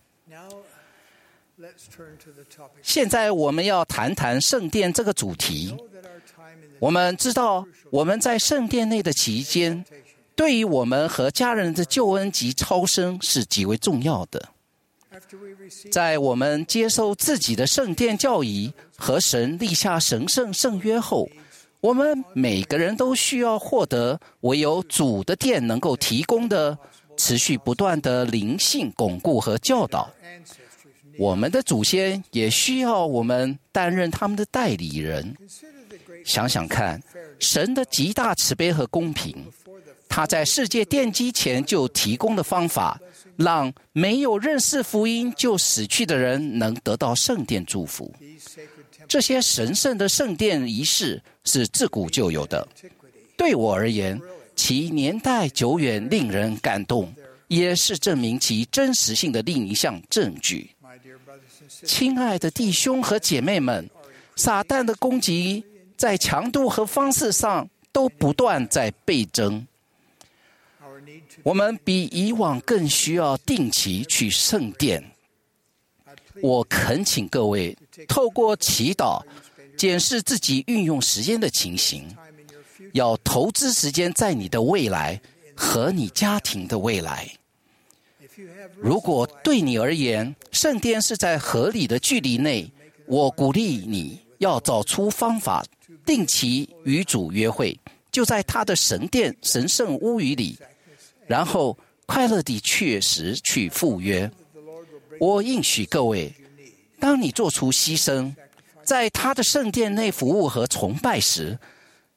现在我们要谈谈圣殿这个主题。我们知道我们在圣殿内的期间，对于我们和家人的救恩及超生是极为重要的。在我们接受自己的圣殿教义和神立下神圣圣约后，我们每个人都需要获得唯有主的殿能够提供的持续不断的灵性巩固和教导。我们的祖先也需要我们担任他们的代理人。想想看，神的极大慈悲和公平，他在世界奠基前就提供的方法，让没有认识福音就死去的人能得到圣殿祝福。这些神圣的圣殿仪式是自古就有的，对我而言，其年代久远，令人感动，也是证明其真实性的另一项证据。亲爱的弟兄和姐妹们，撒旦的攻击在强度和方式上都不断在倍增。我们比以往更需要定期去圣殿。我恳请各位透过祈祷检视自己运用时间的情形，要投资时间在你的未来和你家庭的未来。如果对你而言，圣殿是在合理的距离内，我鼓励你要找出方法，定期与主约会，就在他的神殿神圣屋宇里，然后快乐地确实去赴约。我应许各位，当你做出牺牲，在他的圣殿内服务和崇拜时，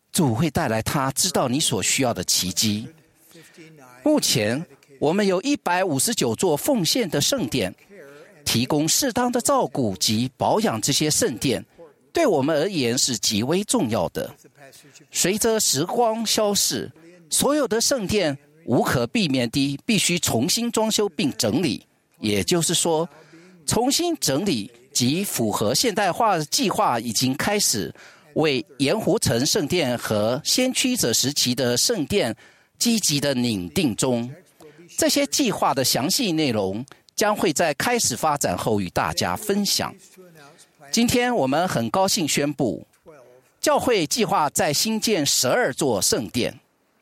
主会带来他知道你所需要的奇迹。目前我们有159座奉献的圣殿，提供适当的照顾及保养这些圣殿，对我们而言是极为重要的。随着时光消逝，所有的圣殿无可避免地必须重新装修并整理，也就是说，重新整理及符合现代化的计划已经开始为盐湖城圣殿和先驱者时期的圣殿积极的拟定中。这些计划的详细内容将会在开始发展后与大家分享。今天我们很高兴宣布，教会计划在新建12座圣殿。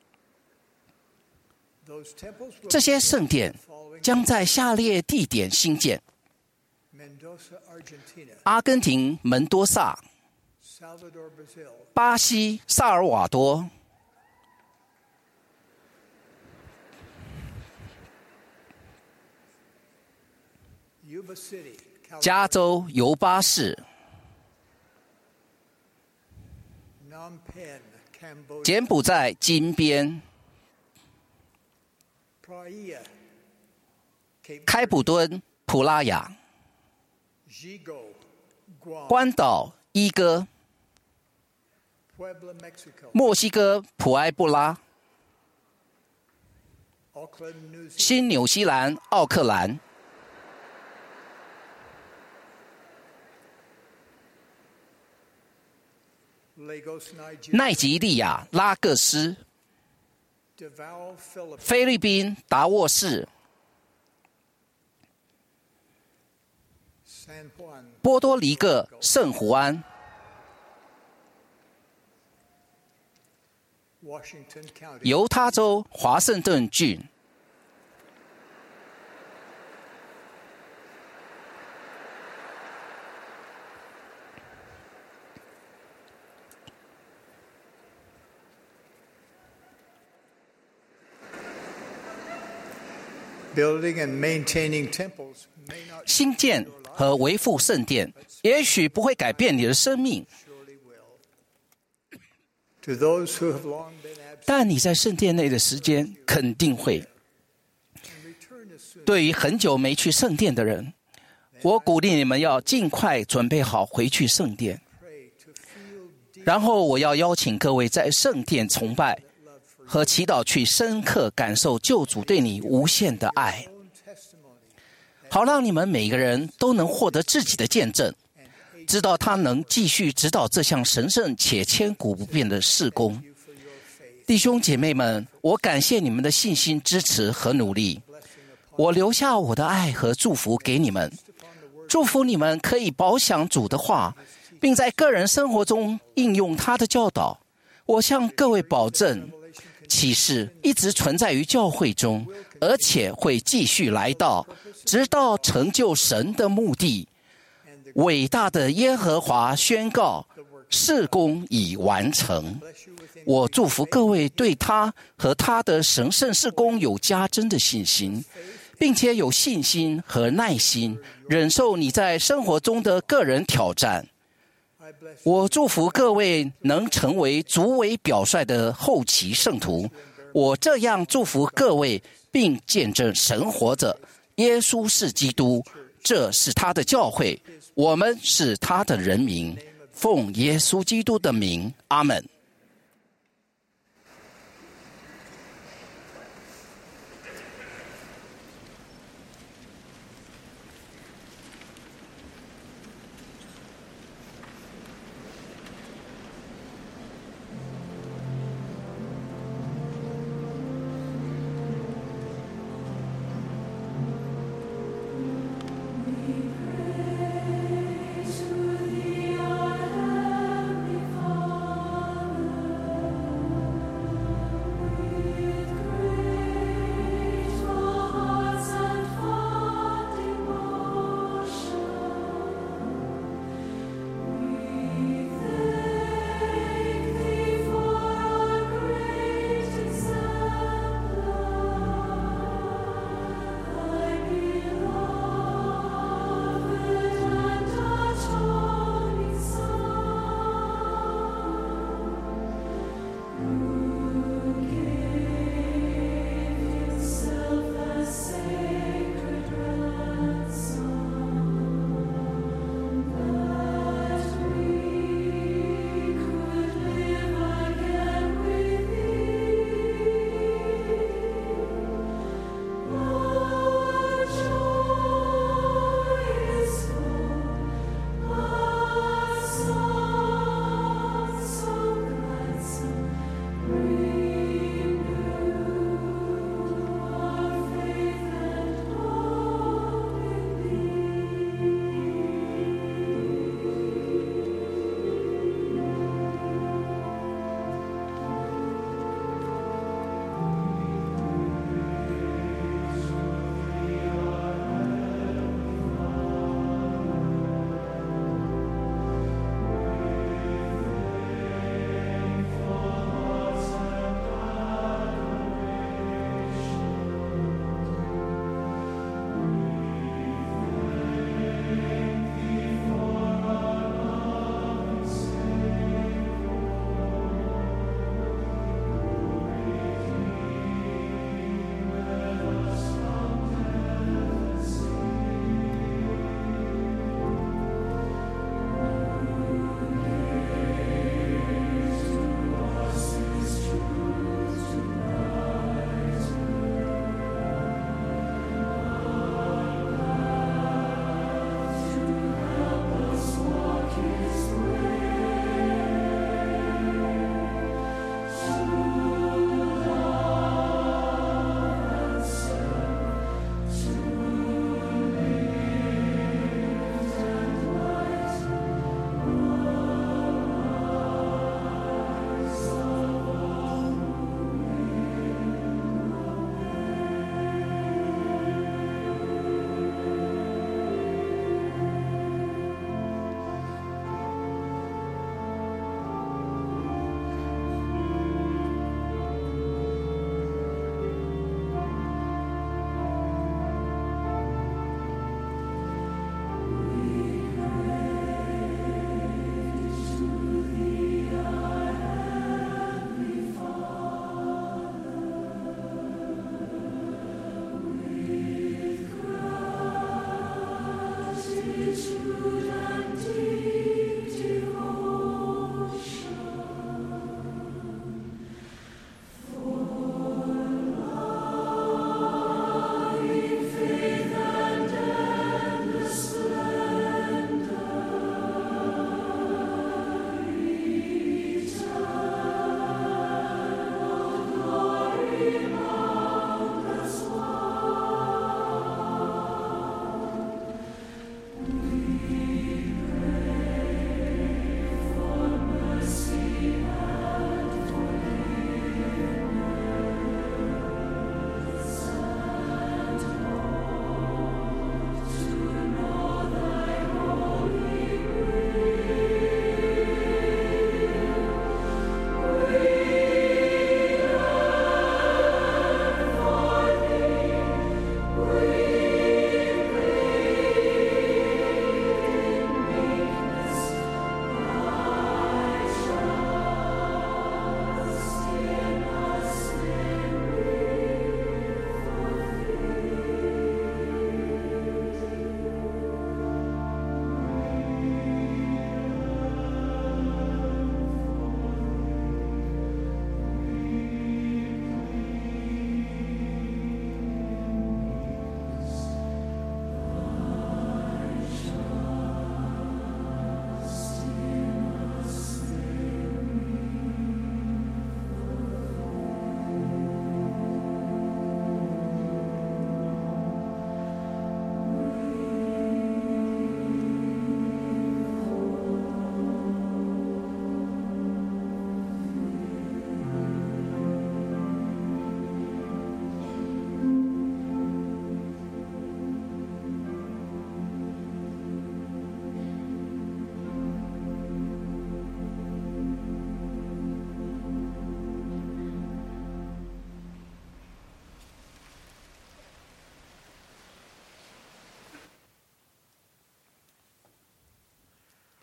这些圣殿将在下列地点兴建：阿根廷门多萨、巴西萨尔瓦多、加州尤巴市、柬埔寨金边、开普敦普拉雅、关岛伊哥、墨西哥普埃布拉、新纽西兰奥克兰、奈及利亚拉各斯、菲律宾达沃市、波多黎各圣胡安、犹他州华盛顿郡、新建和维护圣殿，也许不会改变你的生命，但你在圣殿内的时间肯定会。对于很久没去圣殿的人，我鼓励你们要尽快准备好回去圣殿。然后我要邀请各位在圣殿崇拜和祈祷，去深刻感受救主对你无限的爱，好让你们每一个人都能获得自己的见证，知道他能继续指导这项神圣且千古不变的事工。弟兄姐妹们，我感谢你们的信心、支持和努力。我留下我的爱和祝福给你们，祝福你们可以饱享主的话，并在个人生活中应用他的教导。我向各位保证，启示一直存在于教会中，而且会继续来到，直到成就神的目的。伟大的耶和华宣告，事工已完成。我祝福各位对他和他的神圣事工有加增的信心，并且有信心和耐心忍受你在生活中的个人挑战。我祝福各位能成为主为表率的后期圣徒。我这样祝福各位，并见证神活着，耶稣是基督，这是他的教会，我们是他的人民。奉耶稣基督的名，阿们。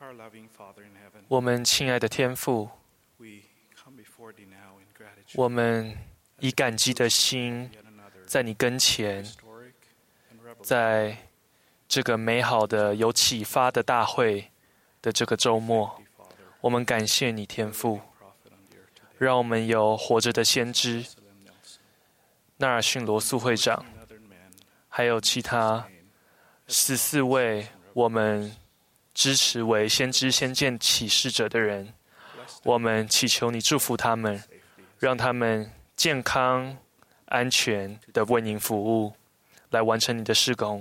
我们亲爱的天父，我们以感激的心在你跟前，在这个美好的有启发的大会的这个周末，我们感谢你天父，让我们有活着的先知纳尔逊罗素会长，还有其他14位我们支持为先知先见启示者的人，我们祈求你祝福他们，让他们健康安全的为您服务，来完成你的事工。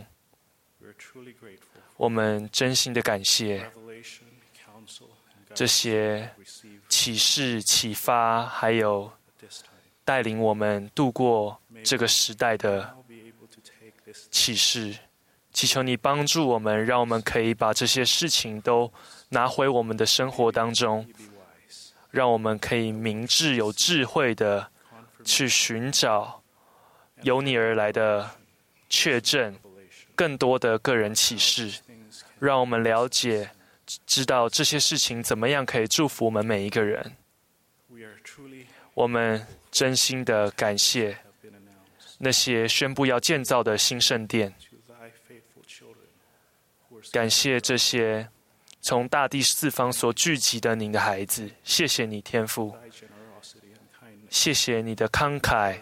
我们真心的感谢这些启示、启发，还有带领我们度过这个时代的启示。祈求你帮助我们，让我们可以把这些事情都拿回我们的生活当中，让我们可以明智、有智慧的去寻找由你而来的确证，更多的个人启示，让我们了解、知道这些事情怎么样可以祝福我们每一个人。我们真心的感谢那些宣布要建造的新圣殿，感谢这些从大地四方所聚集的您的孩子，谢谢你天父，谢谢你的慷慨，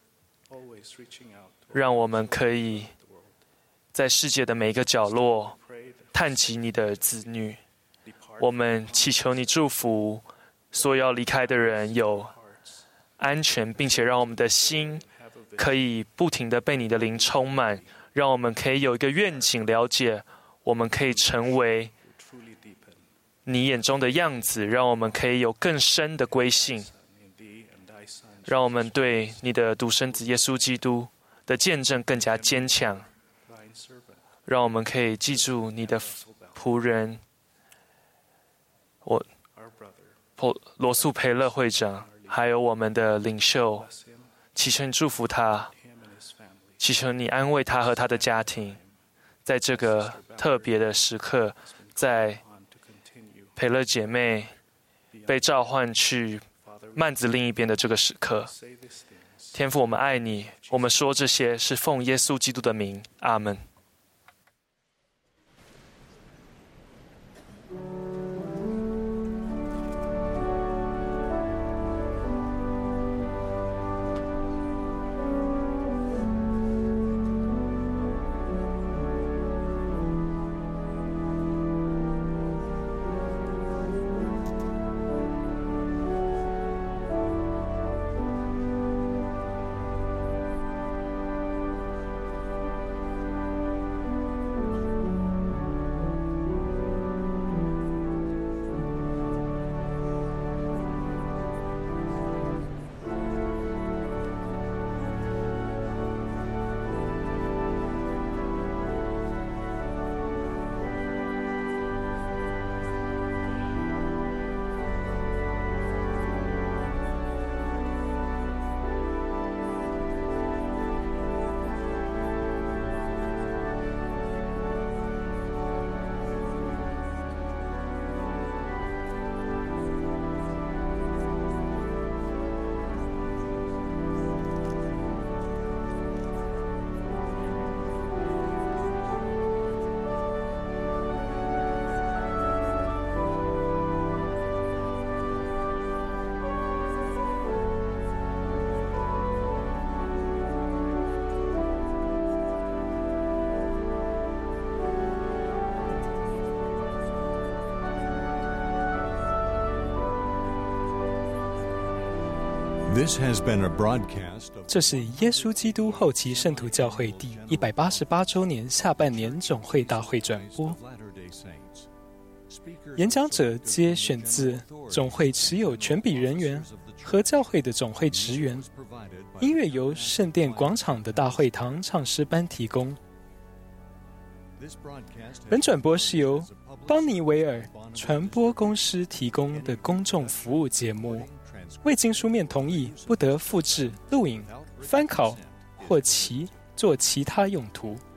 让我们可以在世界的每一个角落探及你的子女。我们祈求你祝福所有要离开的人有安全，并且让我们的心可以不停地被你的灵充满，让我们可以有一个愿景，了解我们可以成为你眼中的样子，让我们可以有更深的归信，让我们对你的独生子耶稣基督的见证更加坚强，让我们可以记住你的仆人罗素培勒会长，还有我们的领袖，祈求你祝福他，祈求你安慰他和他的家庭，在这个特别的时刻，在培勒姐妹被召唤去幔子另一边的这个时刻，天父，我们爱你，我们说这些是奉耶稣基督的名，阿们。 这是耶稣基督后期圣徒教会第188周年下半年总会大会转播。演讲者皆选自总会持有权柄人员和教会的总会职员。音乐由圣殿广场的大会堂唱诗班提供。本转播是由邦尼维尔传播公司提供的公众服务节目，未经书面同意，不得复制、录影、翻拷或做其他用途。